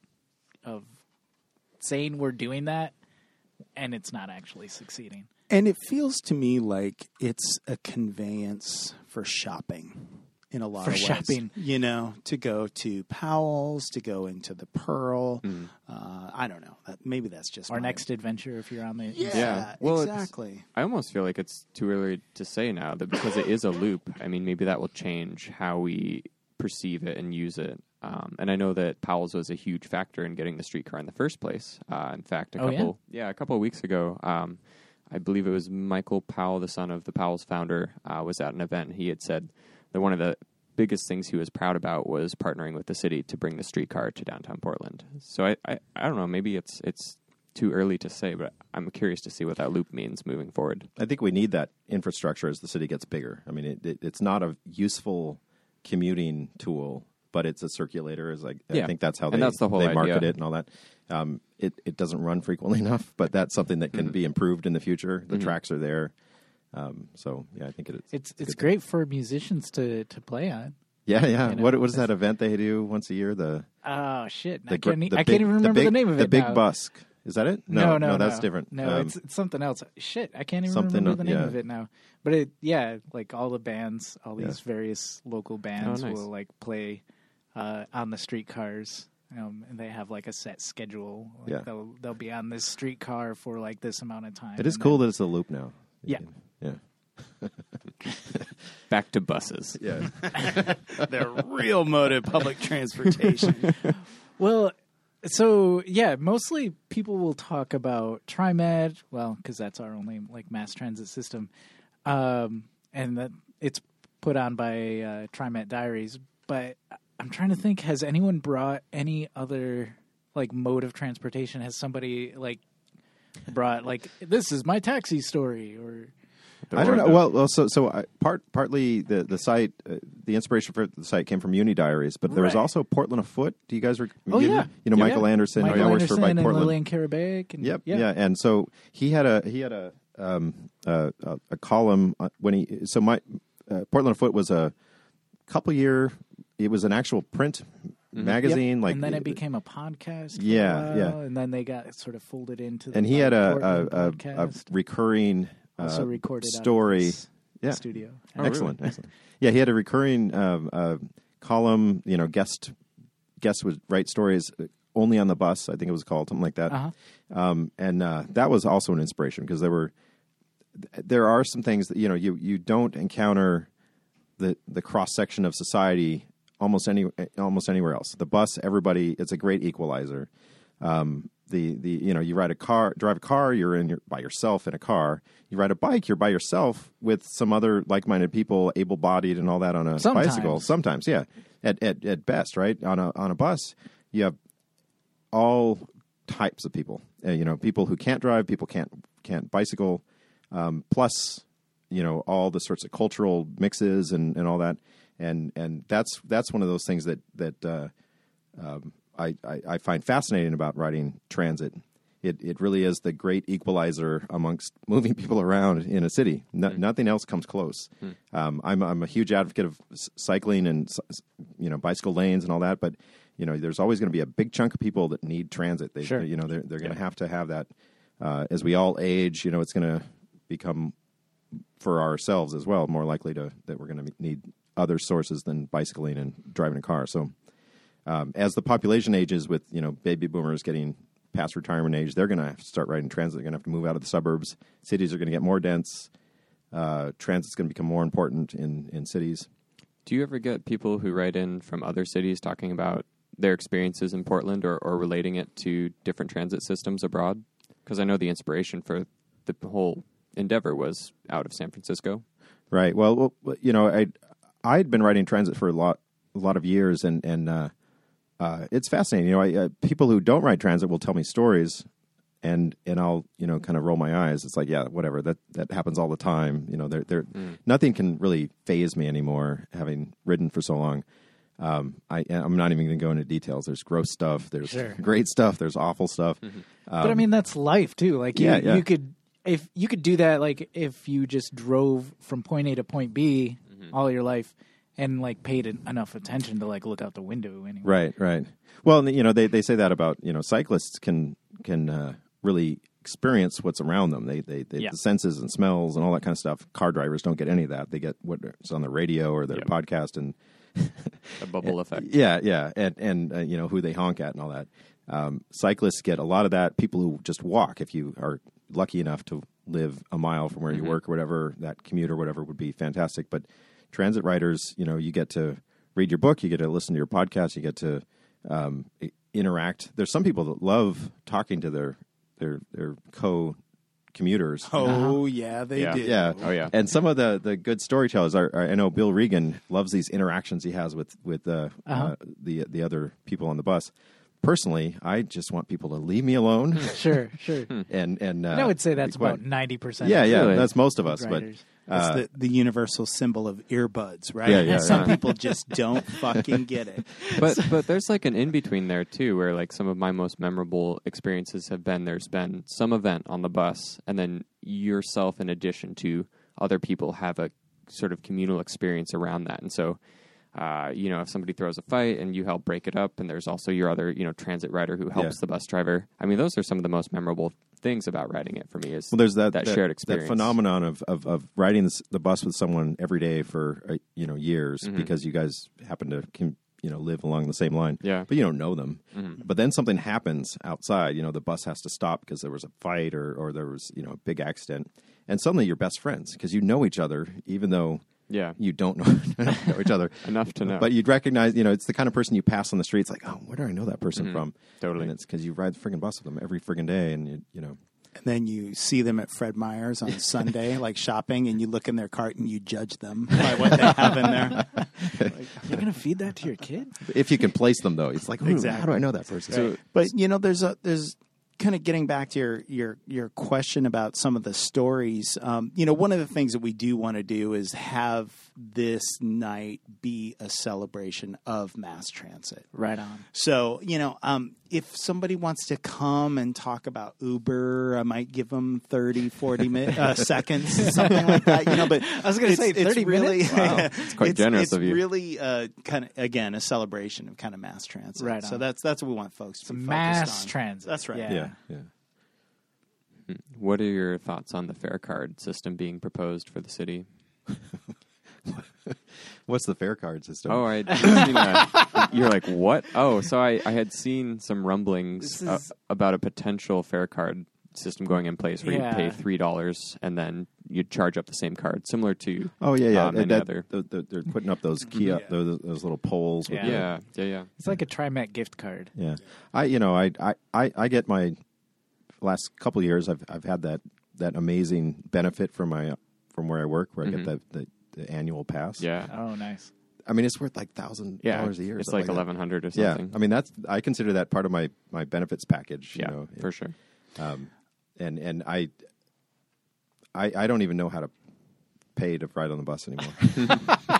of saying we're doing that, and it's not actually succeeding. And it feels to me like it's a conveyance for shopping in a lot For of ways. shopping. You know, to go to Powell's, to go into the Pearl. Mm-hmm. Uh, I don't know. That, maybe that's just Our my- next adventure, if you're on the Yeah, Yeah. Well, it's- exactly. I almost feel like it's too early to say now that because it is a loop. I mean, maybe that will change how we perceive it and use it. Um, and I know that Powell's was a huge factor in getting the streetcar in the first place. Uh, in fact, a Oh, yeah? couple yeah? a couple of weeks ago, um, I believe it was Michael Powell, the son of the Powell's founder, uh, was at an event. He had said that one of the biggest things he was proud about was partnering with the city to bring the streetcar to downtown Portland. So I, I, I don't know, maybe it's it's too early to say, but I'm curious to see what that loop means moving forward. I think we need that infrastructure as the city gets bigger. I mean, it, it, it's not a useful commuting tool, but it's a circulator. Is like Yeah. I think that's how And they that's the whole they market idea. it and all that. Um, it it doesn't run frequently enough, but that's something that can be improved in the future. The tracks are there, um, so yeah, I think it is. It's a it's good great for musicians to, to play on. Yeah, yeah. you know, what what is that event they do once a year? The Oh shit! the I gr- can't, e- the I big- can't even remember big, the name of it. The Big now. Busk. Is that it? No, no, that's no. different. No, Um, it's, it's something else. Shit, I can't even something, remember the name yeah. of it now. But it, yeah, like all the bands, all these Yeah. various local bands Oh, nice. will like play uh, on the streetcars, um, and they have like a set schedule. Like Yeah. they'll they'll be on this streetcar for like this amount of time. it is and cool then- that it's a loop now. Yeah. yeah, Back to buses. yeah. Their real mode of public transportation. Well, so yeah, mostly people will talk about TriMet, well, because that's our only like mass transit system, um, and that it's put on by uh, TriMet Diaries. But I'm trying to think: has anyone brought any other like mode of transportation? Has somebody like brought like this is my taxi story or? I don't know. Well, well, so so I, part partly the the site, uh, the inspiration for the site came from Uni Diaries, but there was Right. also Portland Afoot. Do you guys? Rec- Oh you, yeah, you know Yeah. Michael Anderson. Michael who works Anderson for Bike and Portland. Lillian Karabeck. And, Yep. yeah. Yeah. And so he had a he had a um uh, a, a column uh, when he so my uh, Portland Afoot was a couple year. It was an actual print Mm-hmm. magazine. Yep. Like and then it became a podcast. For Yeah, a while, yeah. And then they got sort of folded into. The and he had a Portland a, a, a podcast. recurring uh, also recorded story. out of this Yeah. studio. Oh, excellent, really? excellent. Yeah, he had a recurring um, uh, column. You know, guest guest would write stories only on the bus. I think it was called something like that. Uh-huh. Um, and uh, that was also an inspiration because there were there are some things that you know you you don't encounter the the cross section of society almost any almost anywhere else. The bus, everybody, it's a great equalizer. Um, the the you know you ride a car, drive a car, you're in your, by yourself in a car. You ride a bike, you're by yourself with some other like-minded people, able-bodied, and all that on a Sometimes. bicycle. Sometimes, yeah, at at at best, right? On a on a bus, you have all types of people. Uh, you know, people who can't drive, people can't can't bicycle, um, plus you know all the sorts of cultural mixes and, and all that. And and that's that's one of those things that that uh, um, I, I I find fascinating about riding transit. It it really is the great equalizer amongst moving people around in a city. No, mm. Nothing else comes close. Mm. Um, I'm I'm a huge advocate of cycling and you know bicycle lanes and all that, but you know there's always going to be a big chunk of people that need transit. They, sure. You know they're they're going to yeah. have to have that uh, as we all age. You know it's going to become for ourselves as well more likely to that we're going to need other sources than bicycling and driving a car. So um, as the population ages with, you know, baby boomers getting past retirement age, they're going to have to start riding transit. They're going to have to move out of the suburbs. Cities are going to get more dense. Uh, transit's going to become more important in, in cities. Do you ever get people who write in from other cities talking about their experiences in Portland or, or relating it to different transit systems abroad? Because I know the inspiration for the whole endeavor was out of San Francisco. Right. Well, well you know, I I'd been writing transit for a lot, a lot of years, and and uh, uh, it's fascinating. You know, I, uh, people who don't ride transit will tell me stories, and and I'll you know kind of roll my eyes. It's like, yeah, whatever. That that happens all the time. You know, there there mm. nothing can really faze me anymore. Having ridden for so long, um, I I'm not even going to go into details. There's gross stuff. There's sure. great stuff. There's awful stuff. Mm-hmm. Um, but I mean, that's life too. Like you, yeah, yeah. you could if you could do that. Like if you just drove from point A to point B mm-hmm. all your life. And like paid enough attention to like look out the window anyway. Right, right. Well, you know, they, they say that about you know cyclists can can uh, really experience what's around them. They they, they yeah. the senses and smells and all that kind of stuff. Car drivers don't get any of that. They get what's on the radio or their yep. podcast and a bubble effect. Yeah, yeah, and and uh, you know who they honk at and all that. Um, cyclists get a lot of that. People who just walk, if you are lucky enough to live a mile from where mm-hmm. you work or whatever, that commute or whatever would be fantastic. But transit riders, you know, you get to read your book, you get to listen to your podcast, you get to um, interact. There's some people that love talking to their their their co commuters. Oh uh-huh. yeah, they yeah. do. Yeah. Oh yeah. And some of the, the good storytellers are, are. I know Bill Regan loves these interactions he has with with uh, uh-huh. uh, the the other people on the bus. Personally, I just want people to leave me alone. Sure, sure. and and uh, And I would say that's be quiet. about ninety percent. Yeah, yeah, Really? that's most of us. But Riders. It's uh, the, the universal symbol of earbuds, right? Yeah, yeah, Some yeah. people just don't fucking get it. But but there's like an in between there too, where like some of my most memorable experiences have been there's been some event on the bus, and then yourself, in addition to other people, have a sort of communal experience around that, and so. Uh, you know, if somebody throws a fight and you help break it up, and there's also your other, you know, transit rider who helps Yeah. the bus driver. I mean, those are some of the most memorable things about riding it for me. Is well, there's that, that, that shared experience, that phenomenon of of, of riding this, the bus with someone every day for uh, you know years Mm-hmm. because you guys happen to com- you know live along the same line. Yeah. but you don't know them. Mm-hmm. But then something happens outside. You know, the bus has to stop because there was a fight or or there was you know a big accident, and suddenly you're best friends because you know each other, even though. Yeah, You don't know, know each other enough to know. but you'd recognize, you know, it's the kind of person you pass on the streets, like, oh, where do I know that person Mhm. from? Totally. And it's because you ride the friggin' bus with them every friggin' day, and you, you know, And then you see them at Fred Meyer's on Sunday, like shopping, and you look in their cart and you judge them by what they have in there. You're gonna feed that to your kid? if you can place them though, it's like, ooh, Exactly. how do I know that person? So- But you know, there's a there's kind of getting back to your your your question about some of the stories, um, you know, one of the things that we do want to do is have this night be a celebration of mass transit. Right on. So, you know, um, if somebody wants to come and talk about Uber, I might give them thirty, forty mi- uh, seconds, something like that, you know, but I was going to it's- say thirty it's really, minutes. Wow. It's quite it's, generous it's of you. really uh, kind of, again, a celebration of kind of mass transit. Right So on. that's that's what we want folks to It's a be mass focused on. transit. That's right. Yeah. Yeah, yeah. What are your thoughts on the fare card system being proposed for the city? What's the fare card system? Oh, I had seen a, you're like, what? Oh, so I, I had seen some rumblings This uh, is- about a potential fare card system going in place where Yeah. you pay three dollars and then you'd charge up the same card, similar to Oh yeah, yeah. um, And any that- other. the- the- they're putting up those key up those, those little poles. With Yeah. the- Yeah, yeah, yeah. It's like a TriMet gift card. Yeah, I you know I I, I, I get my last couple of years I've I've had that that amazing benefit from my from where I work where I Mhm. get the, the, the annual pass. Yeah, Oh, nice. I mean it's worth like thousand yeah. dollars a year. or It's something like that. eleven hundred or Yeah, something. I mean that's I consider that part of my my benefits package. yeah, you know, for sure. um, and and I, I I don't even know how to pay to ride on the bus anymore.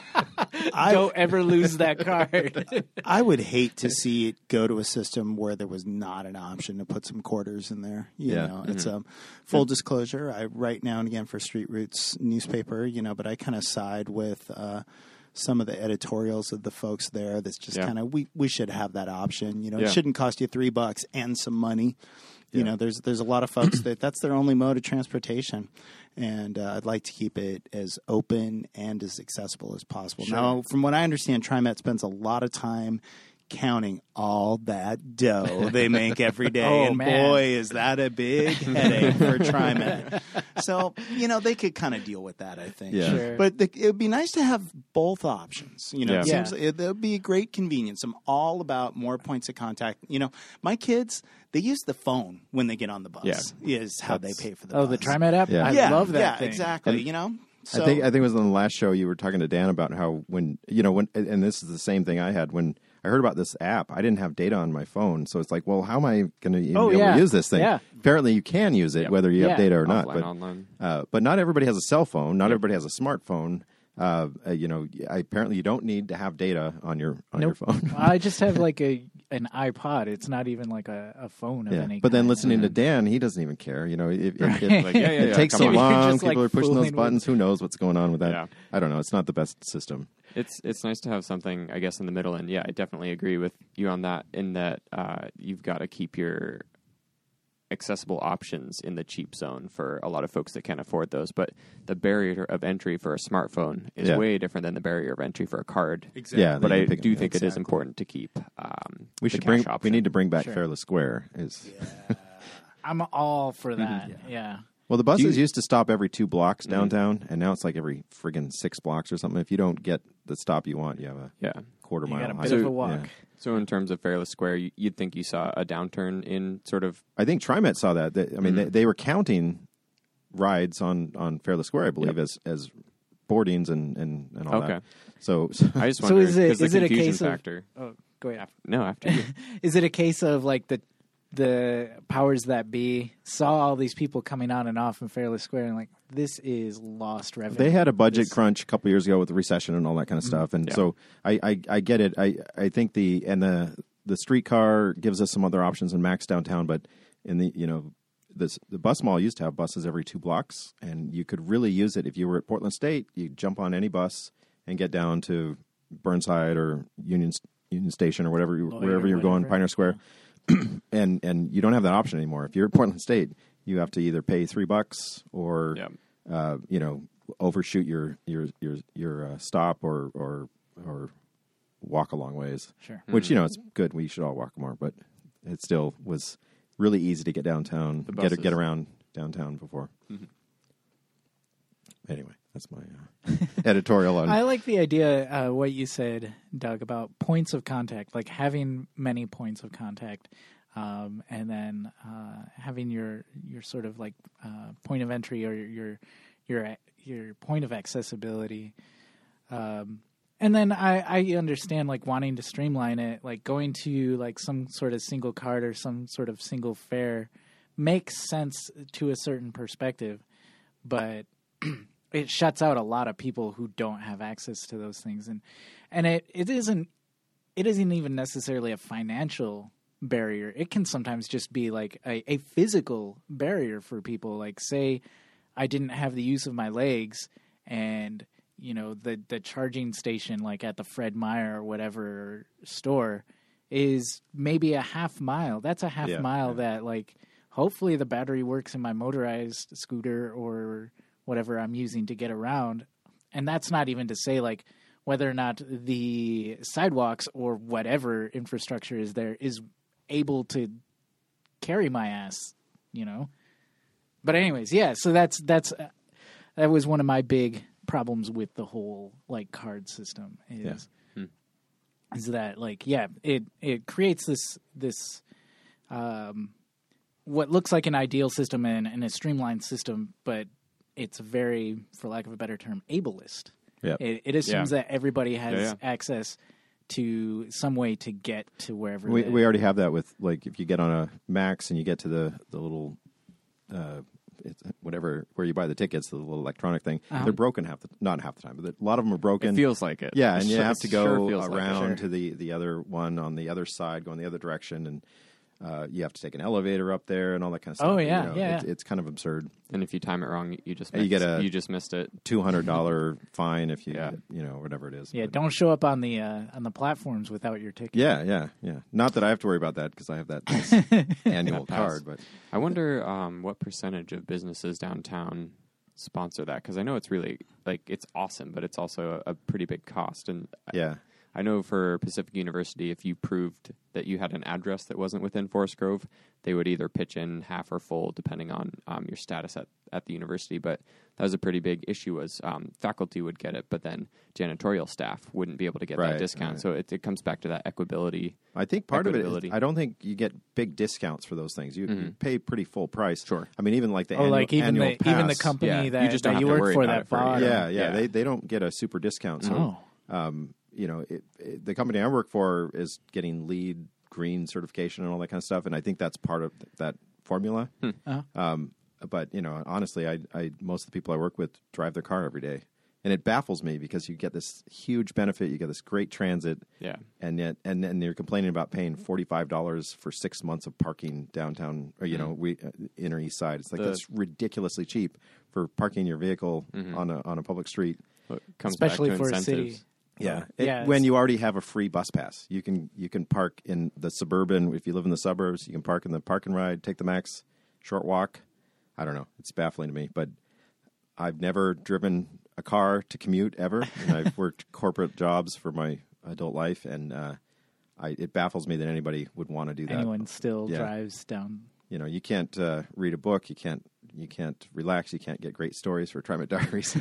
I, Don't ever lose that card. I would hate to see it go to a system where there was not an option to put some quarters in there. You Yeah. know, it's um, full disclosure. I write now and again for Street Roots newspaper, you know, but I kind of side with uh, some of the editorials of the folks there. That's just Yeah. kind of we we should have that option. You know, Yeah. it shouldn't cost you three bucks and some money. You Yeah. know, there's there's a lot of folks that that's their only mode of transportation, and uh, I'd like to keep it as open and as accessible as possible. Now, from what I understand, TriMet spends a lot of time counting all that dough they make every day, Oh, and man. boy, is that a big headache for TriMet. So, you know, they could kind of deal with that, I think. Yeah. Sure. But the, it would be nice to have both options. You know, it Yeah. seems it would be a great convenience. I'm all about more points of contact. You know, my kids, they use the phone when they get on the bus. Yeah. Is how That's- they pay for the Oh, bus. the TriMet app? Yeah. I yeah, love that Yeah, thing. exactly. And you know, so I think I think it was on the last show you were talking to Dan about how when you know when and this is the same thing I had when I heard about this app. I didn't have data on my phone, so it's like, well, how am I going to even Oh, be able yeah. to use this thing? Yeah. Apparently, you can use it Yep. whether you Yeah. have data or not. Offline, But online. uh, but not everybody has a cell phone. Not everybody has a smartphone. Uh, uh, you know, I, apparently you don't need to have data on your on Nope. your phone. I just have like a an iPod. It's not even like a, a phone of Yeah. any But then kind. listening to Dan, he doesn't even care. You know, it, it, Right. it, Like, yeah, yeah, it yeah, takes come so on. You're long. just, People like, are pushing fooling those with- buttons. Who knows what's going on with that? Yeah. I don't know. It's not the best system. It's it's nice to have something, I guess, in the middle. And yeah, I definitely agree with you on that. In that uh, you've got to keep your accessible options in the cheap zone for a lot of folks that can't afford those. But the barrier of entry for a smartphone is Yeah. way different than the barrier of entry for a card. exactly. Yeah, But that I you pick- do think it is exactly. important to keep. Um, We the should cash bring. option. We need to bring back Sure. Fairless Square. Is I'm all for that. yeah. well, the buses Do you- used to stop every two blocks downtown, and now it's like every friggin' six blocks or something. If you don't get the stop you want, you have a Yeah. quarter You mile. got a hike. bit So- of a walk. yeah. So in terms of Fairless Square, you, you'd think you saw a downturn in sort of I think TriMet saw that. They- I mean, Mhm. they, they were counting rides on, on Fairless Square, I believe, Yep. as as boardings and, and, and all Okay. that. So, so I just So wondered is it- because the is it a confusion case of- factor. Oh, go ahead. No, after you. Is it a case of like the the powers that be saw all these people coming on and off in Fairless Square and like this is lost revenue? they had a budget This- crunch a couple years ago with the recession and all that kind of stuff, and Yeah. so I, I, I get it. I I think the and the the streetcar gives us some other options in Max downtown, but in the you know this the bus mall used to have buses every two blocks, and you could really use it if you were at Portland State. You jump on any bus and get down to Burnside or Union Union Station or whatever you, Lloyd wherever or you're going, whatever. Pioneer Square, and and you don't have that option anymore. If you're at Portland State, you have to either pay three bucks or Yeah. uh, you know, overshoot your your your your uh, stop or or or walk a long ways. Sure. Which you know it's good. We should all walk more, but it still was really easy to get downtown, The get buses. get around downtown before. Mhm. Anyway, that's my uh, editorial on. I like the idea, uh, what you said, Doug, about points of contact, like having many points of contact, um, and then uh, having your your sort of like uh, point of entry or your your your point of accessibility. Um, and then I, I understand like wanting to streamline it, like going to like some sort of single card or some sort of single fare makes sense to a certain perspective, but it shuts out a lot of people who don't have access to those things. And and it, it isn't it isn't even necessarily a financial barrier. It can sometimes just be like a, a physical barrier for people. Like, say I didn't have the use of my legs, and you know the the charging station like at the Fred Meyer or whatever store is maybe a half mile. That's a half Yeah, mile yeah. that like hopefully the battery works in my motorized scooter or whatever I'm using to get around. And that's not even to say like whether or not the sidewalks or whatever infrastructure is there is able to carry my ass, you know? But anyways, yeah, so that's, that's, uh, that was one of my big problems with the whole like card system is, Yeah. Hmm. is that like, yeah, it, it creates this, this, um, what looks like an ideal system and, and a streamlined system, but it's very, for lack of a better term, ableist. Yeah. It, it assumes Yeah. that everybody has Yeah, yeah. access to some way to get to wherever We they- we already have that with like if you get on a Max and you get to the the little uh, it's whatever where you buy the tickets, the little electronic thing. Uh-huh. They're broken half the not half the time, but a lot of them are broken. It feels like it. Yeah, and It you sure- have to it go sure feels like it. around Sure. to the the other one on the other side, going the other direction, and uh, you have to take an elevator up there and all that kind of stuff. Oh, You yeah, know, yeah. It's, it's kind of absurd. And if you time it wrong, you just You missed, get a- you just missed it. Two hundred dollar fine if you Yeah. you know whatever it is. Yeah, But- don't show up on the uh, on the platforms without your ticket. Yeah, yeah, yeah. Not that I have to worry about that because I have that nice annual That pass. card, but I wonder um, what percentage of businesses downtown sponsor that, because I know it's really like it's awesome, but it's also a, a pretty big cost. And I- yeah. I know for Pacific University, if you proved that you had an address that wasn't within Forest Grove, they would either pitch in half or full, depending on um, your status at, at the university. But that was a pretty big issue was um, faculty would get it, but then janitorial staff wouldn't be able to get Right, that discount. right. So it, it comes back to that equitability. I think part of it is, Equitability. I don't think you get big discounts for those things. You, you pay pretty full price. Sure. I mean, even like the Oh, annual, like even annual the even the pass, company Yeah, you that just that don't you have to work worry for about that it for- bought. Yeah, it. yeah, Yeah. They they don't get a super discount. So, Oh. um, you know, it, it, the company I work for is getting LEED green certification and all that kind of stuff, and I think that's part of that formula. Uh-huh. Um, but you know, honestly, I, I most of the people I work with drive their car every day, and it baffles me because you get this huge benefit, you get this great transit, Yeah. and yet and and you're complaining about paying forty five dollars for six months of parking downtown, or you know, we uh, inner east side. It's like The- that's ridiculously cheap for parking your vehicle on a on a public street. Well, it comes Especially back to for a incentives. city. Yeah, Yeah, It- when it's- you already have a free bus pass, you can you can park in the suburban. If you live in the suburbs, you can park in the park and ride, take the Max, short walk. I don't know. It's baffling to me, but I've never driven a car to commute ever, and I've worked corporate jobs for my adult life, and uh, I, it baffles me that anybody would want to do that. Anyone still Yeah. drives down. You know, you can't uh, read a book, you can't you can't relax, you can't get great stories for TriMet Diaries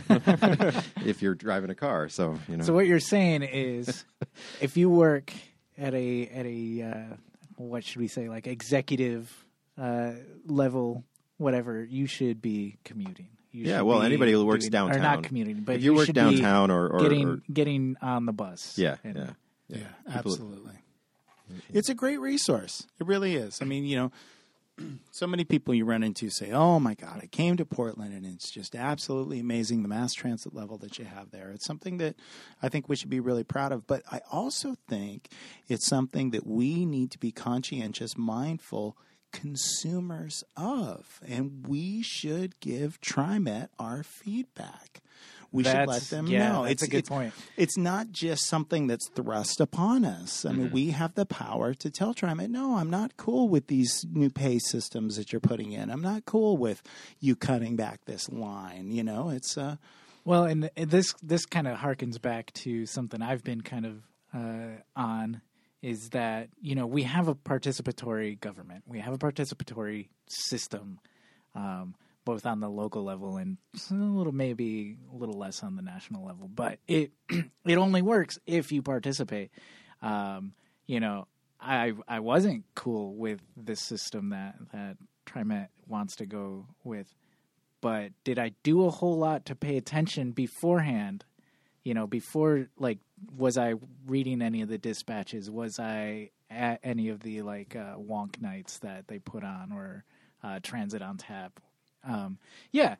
if you're driving a car. So you know, So what you're saying is, if you work at a at a uh, what should we say, like executive uh, level, whatever, you should be commuting. You Yeah, should well, be anybody who works doing- downtown, or not commuting, but if you, work should be downtown or, or, getting or getting on the bus. yeah, And- yeah, Yeah, absolutely. It's a great resource. It really is. I mean, you know, so many people you run into say, "Oh my God, I came to Portland and it's just absolutely amazing the mass transit level that you have there." It's something that I think we should be really proud of. But I also think it's something that we need to be conscientious, mindful consumers of, and we should give TriMet our feedback. We should let That's- them yeah, know. that's it's a good it's, point. It's not just something that's thrust upon us. I mean, we have the power to tell TriMet, no, I'm not cool with these new pay systems that you're putting in. I'm not cool with you cutting back this line. You know, it's uh, Well, and this this kind of harkens back to something I've been kind of uh, on, is that, you know, we have a participatory government. We have a participatory system, um, both on the local level and a little, maybe a little less on the national level. But it it only works if you participate. Um, you know, I I wasn't cool with this system that that TriMet wants to go with. But did I do a whole lot to pay attention beforehand? You know, before, like, was I reading any of the dispatches? Was I at any of the, like, uh, wonk nights that they put on? Or uh, Transit on Tap. Um, yeah,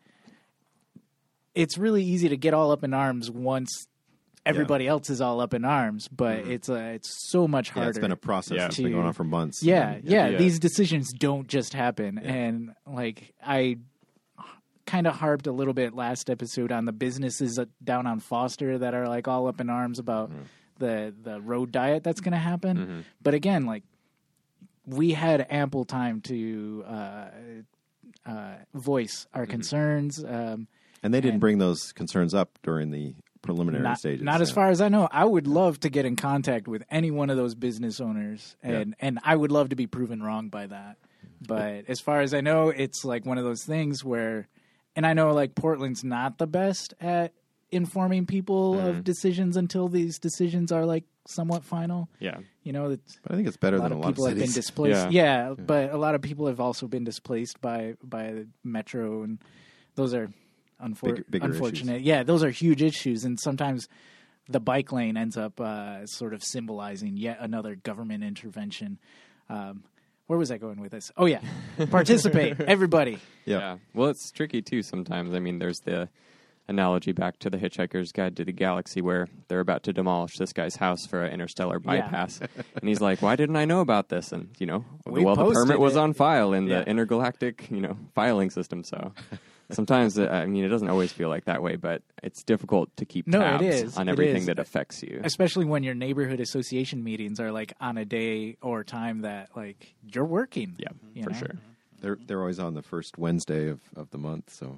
it's really easy to get all up in arms once everybody else is all up in arms, but Mm-hmm. it's uh, it's so much harder. Yeah, it's been a process Yeah. that's been going on for months. Yeah, And, yeah, Yeah. these decisions don't just happen. And like I kind of harped a little bit last episode on the businesses down on Foster that are like all up in arms about the the road diet that's going to happen. Mm-hmm. But again, like we had ample time to uh, uh, voice our Mm-hmm. concerns. Um, and they didn't And- bring those concerns up during the preliminary not, stages. not as yeah. far as I know. I would love to get in contact with any one of those business owners, and, and I would love to be proven wrong by that. But as far as I know, it's like one of those things where, and I know like Portland's not the best at informing people Mm-hmm. of decisions until these decisions are like somewhat final. Yeah. You know, it's, But I think it's better a lot than a of lot of people have been cities. displaced. Yeah. Yeah, but a lot of people have also been displaced by by the metro, and those are unfor- Bigger- bigger unfortunate. Yeah, those are huge issues, and sometimes the bike lane ends up uh, sort of symbolizing yet another government intervention. Um, where was I going with this? Oh yeah, participate, everybody. Yeah. Yeah. Well, it's tricky too sometimes. I mean, there's the analogy back to the Hitchhiker's Guide to the Galaxy where they're about to demolish this guy's house for an interstellar Yeah. bypass. And he's like, why didn't I know about this? And, you know, We well, the posted permit was it. on file in Yeah. the intergalactic, you know, filing system. So sometimes, uh, I mean, it doesn't always feel like that way, but it's difficult to keep No, it tabs is. on It everything is. that affects you. Especially when your neighborhood association meetings are like on a day or time that like you're working. Yeah, you for know? sure. They're they're always on the first Wednesday of, of the month, so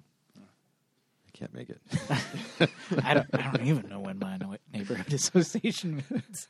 I can't make it. I don't. I don't even know when my no- neighborhood association meets.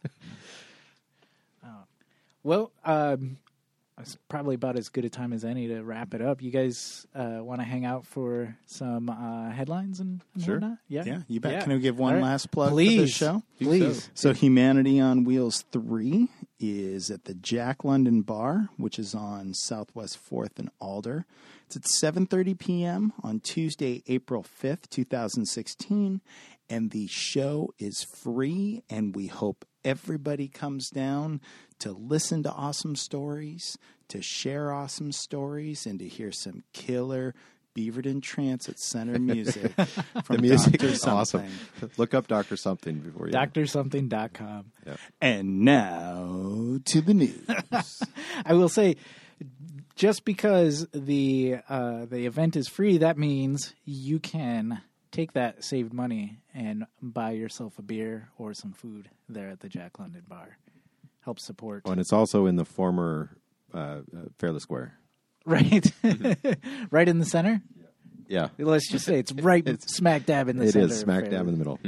Oh. Well, um, it's probably about as good a time as any to wrap it up. You guys uh, want to hang out for some uh, headlines and, and Sure. whatnot? Yeah, Yeah, you bet. Yeah. Can I give one All right. last plug Please. for the show? Please. So Humanity on Wheels three is at the Jack London Bar, which is on Southwest fourth and Alder. It's at seven thirty p.m. on Tuesday, April fifth, twenty sixteen. And the show is free, and we hope everybody comes down to listen to awesome stories, to share awesome stories, and to hear some killer Beaverton Transit Center music from The music Doctor is awesome. Something. Look up Doctor Something before you. doctor something dot com. And now to the news. I will say, just because the uh, the event is free, that means you can take that saved money and buy yourself a beer or some food there at the Jack London Bar. Help support. Oh, and it's also in the former uh, uh, Fairless Square. Right? Right in the center? Yeah, Let's just say it's right smack dab in the it center. is smack dab in the middle.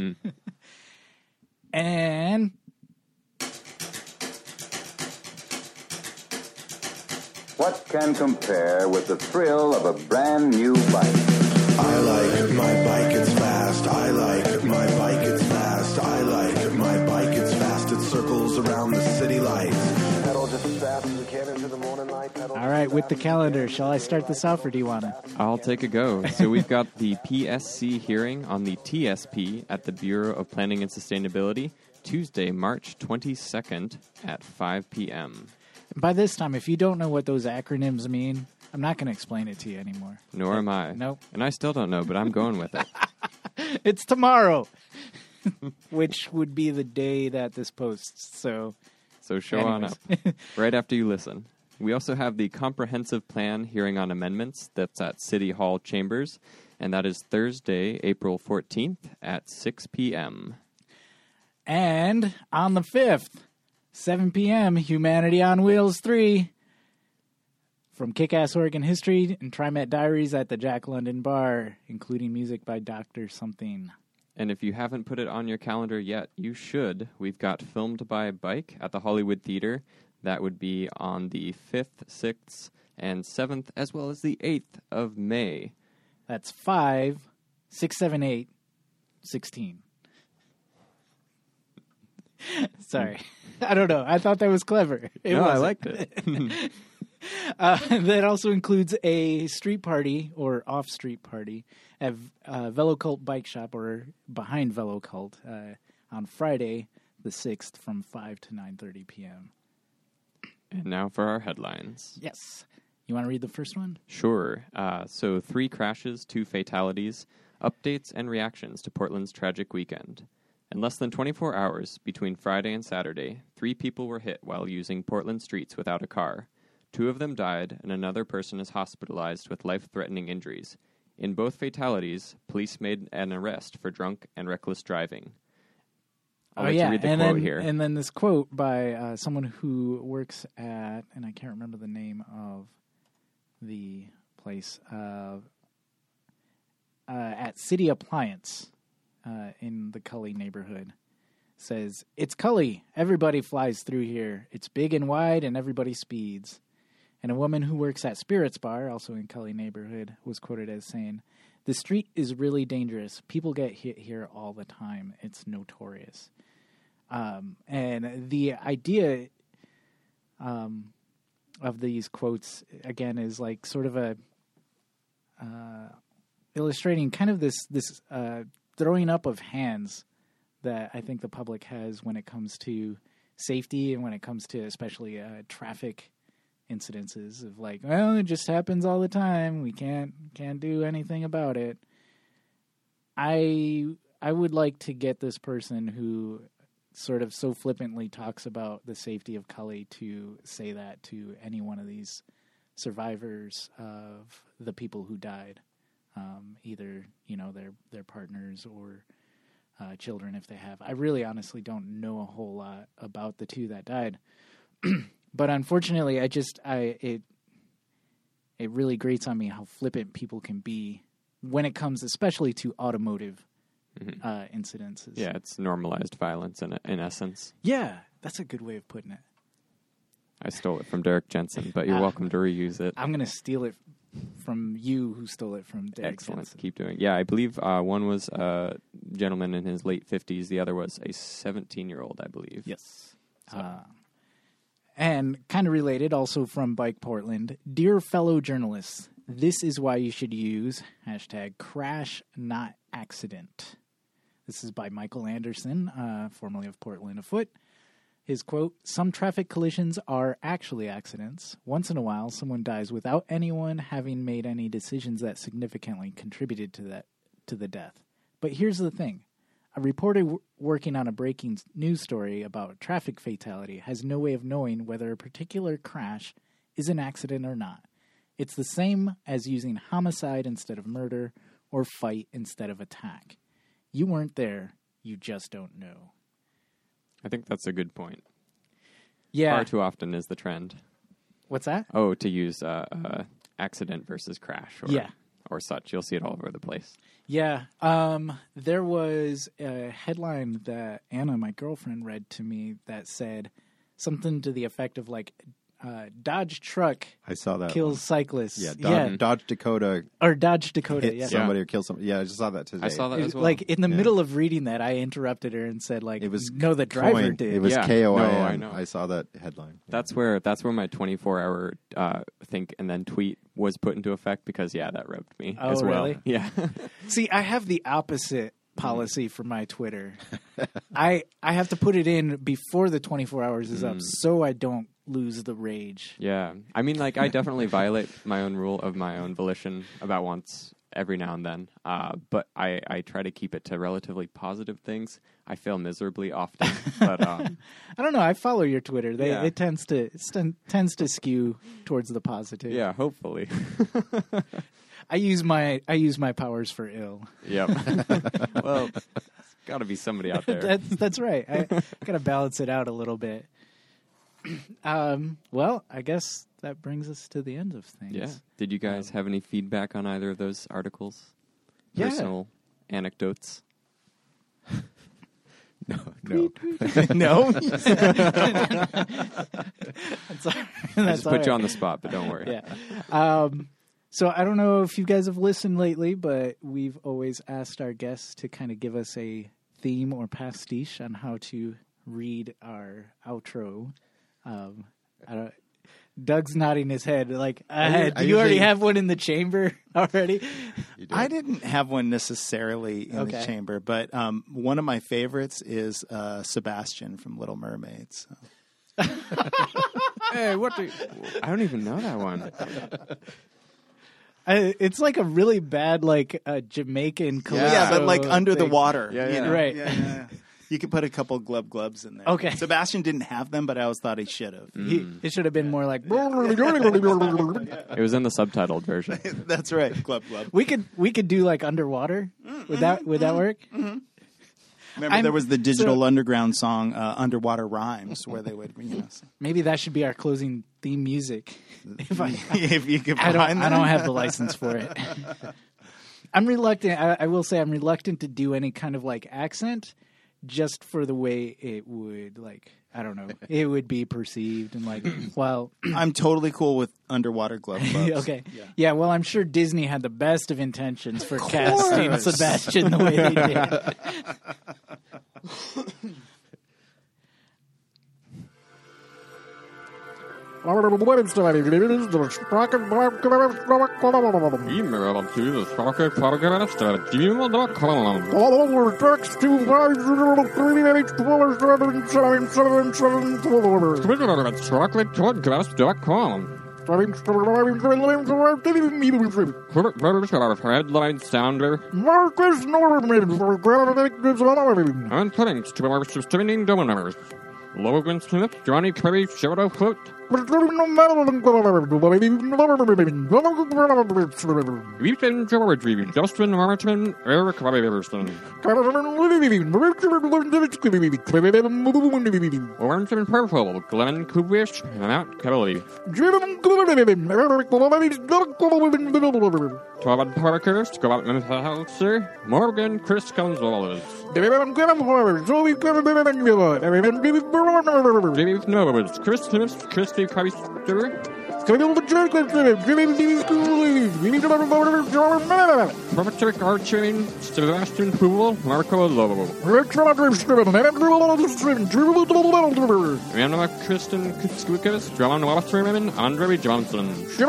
And What can compare with the thrill of a brand new bike? I like my bike, it's fast. I like my bike, it's fast. I like my bike, it's fast. It circles around the city lights. Pedal just as fast as we can into the morning light. Pedal all right, with the calendar, shall I start this off or do you want to? I'll take a go. So we've got the P S C hearing on the T S P at the Bureau of Planning and Sustainability, Tuesday, March twenty-second at five p.m. By this time, if you don't know what those acronyms mean, I'm not going to explain it to you anymore. Nor am I. Nope. And I still don't know, but I'm going with it. It's tomorrow, which would be the day that this posts. So, So show on up. anyways. Right after you listen. We also have the Comprehensive Plan hearing on amendments that's at City Hall Chambers, and that is Thursday, April fourteenth at six p.m. And on the fifth, seven p.m., Humanity on Wheels three. From Kick-Ass Oregon History and TriMet Diaries at the Jack London Bar, including music by Doctor Something. And if you haven't put it on your calendar yet, you should. We've got Filmed by Bike at the Hollywood Theater. That would be on the fifth, sixth, and seventh, as well as the eighth of May. That's five, six, seven, eight, sixteen. Sorry. I don't know. I thought that was clever. It no, I wasn't. liked it. Uh, that also includes a street party or off-street party at uh, Velocult Bike Shop or behind Velocult uh, on Friday the sixth from five to nine thirty p.m. And now for our headlines. Yes. You want to read the first one? Sure. Uh, so three crashes, two fatalities, updates and reactions to Portland's tragic weekend. In less than twenty-four hours, between Friday and Saturday, three people were hit while using Portland streets without a car. Two of them died, and another person is hospitalized with life-threatening injuries. In both fatalities, police made an arrest for drunk and reckless driving. I'll oh let yeah, you read the and quote then here. and then this quote by uh, someone who works at, and I can't remember the name of the place, uh, uh, at City Appliance uh, in the Cully neighborhood, says, "It's Cully. Everybody flies through here. It's big and wide, and everybody speeds." And a woman who works at Spirits Bar, also in Cully neighborhood, was quoted as saying, "The street is really dangerous. People get hit here all the time. It's notorious." Um, and the idea um, of these quotes, again, is like sort of a uh, illustrating kind of this this uh, throwing up of hands that I think the public has when it comes to safety and when it comes to especially uh, traffic incidences of like, well, it just happens all the time. We can't can't do anything about it. I I would like to get this person who sort of so flippantly talks about the safety of Cully to say that to any one of these survivors of the people who died, um, either you know their their partners or uh, children if they have. I really honestly don't know a whole lot about the two that died, but unfortunately, I just I it it really grates on me how flippant people can be when it comes, especially to automotive mm-hmm. uh, incidences. Yeah, it's normalized violence in in essence. Yeah, that's a good way of putting it. I stole it from Derek Jensen, but you're uh, welcome to reuse it. I'm going to steal it from you who stole it from Derek Excellent. Jensen. Keep doing it. Yeah, I believe uh, one was a gentleman in his late fifties. The other was a seventeen-year-old, I believe. Yes. So. Uh, and kind of related, also from Bike Portland, dear fellow journalists, this is why you should use hashtag crash not accident. This is by Michael Anderson, uh, formerly of Portland Afoot. His quote, "Some traffic collisions are actually accidents. Once in a while, someone dies without anyone having made any decisions that significantly contributed to that to the death. But here's the thing. A reporter w- working on a breaking news story about a traffic fatality has no way of knowing whether a particular crash is an accident or not. It's the same as using homicide instead of murder or fight instead of attack. You weren't there. You just don't know." I think that's a good point. Yeah. Far too often is the trend. What's that? Oh, to use uh, uh, accident versus crash or, Yeah. or such. You'll see it all over the place. Yeah. Um, there was a headline that Anna, my girlfriend, read to me that said something to the effect of like, uh, Dodge truck I saw that. kills one. cyclists. Yeah, Dodge, Dodge Dakota Or Dodge Dakota, hit yeah. somebody or killed somebody. Yeah, I just saw that today. I saw that as well. Like, in the Yeah. middle of reading that, I interrupted her and said, like, It was no, the driver Coin. did. It was Yeah. K O I N. No, I know. I saw that headline. That's where that's where my twenty-four hour uh, think and then tweet was put into effect because, yeah, that rubbed me Oh, as well. really? Yeah. See, I have the opposite policy for my Twitter. I I have to put it in before the twenty-four hours is up so I don't lose the rage. Yeah. I mean, like, I definitely violate my own rule of my own volition about once every now and then. Uh, but I, I try to keep it to relatively positive things. I fail miserably often. But um, I don't know. I follow your Twitter. They, Yeah. It tends to it st- tends to skew towards the positive. yeah, hopefully. I use my I use my powers for ill. Yep. Well, there's got to be somebody out there. That's that's right. I gotta balance it out a little bit. Um, well, I guess that brings us to the end of things. Yeah. Did you guys have any feedback on either of those articles? Yeah. Personal anecdotes? No, no. No, That's all, I that's just all put right. you on the spot, but don't worry. Yeah. Um, so I don't know if you guys have listened lately, but we've always asked our guests to kind of give us a theme or pastiche on how to read our outro. Um, I don't, Doug's nodding his head like, uh, I- do I you already usually- have one in the chamber already? You did. I didn't have one necessarily in Okay. the chamber, but um, one of my favorites is uh, Sebastian from Little Mermaid. So. Hey, what? Do I don't even know that one. I, it's like a really bad, like uh, Jamaican. Yeah, yeah, but like calypso under the thing. water. Yeah, you yeah. know? Right. Yeah, yeah, yeah. You could put a couple glub glubs in there. Okay. Sebastian didn't have them, but I always thought he should have. He, it should have been more like. It was in the subtitled version. That's right, glub glub. We could we could do like underwater. Would that would that work? Remember, I'm- there was the Digital so- Underground song uh, "Underwater Rhymes," where they would, you know, Maybe that should be our closing theme music. If I, if you could I don't, find I them. don't have the license for it. I'm reluctant. I, I will say I'm reluctant to do any kind of like accent, just for the way it would like. I don't know. It would be perceived and like. Well, I'm totally cool with underwater glove glubs. okay, yeah. Well, I'm sure Disney had the best of intentions for casting Sebastian the way they did. Email to the Sprocket Podcast at gmail dot com. Twitter at chocolate podcast dot com. Headline sounder. And thanks to our sustaining donors. Logan Smith, Johnny Curry, Shadow Foot. Ethan George, Justin Martin, Eric Robertson. Orange and Purple, Glenn Kubish, and Matt Kelly. Todd Parker, Scott Menthauser, Morgan Chris Gonzalez. Dave Knowles, Chris Smith, Christy Kreister. Patrick Archerin, Sebastian Poole, Marco Lobo. Anna Kristen Kutskukas, John Wasserman, Andre Johnson.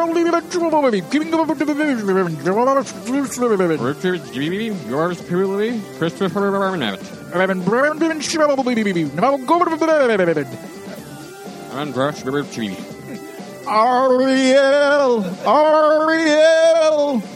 Richard G. Yours truly, Christopher Barnett. And Rush River Tree. Ariel, Ariel.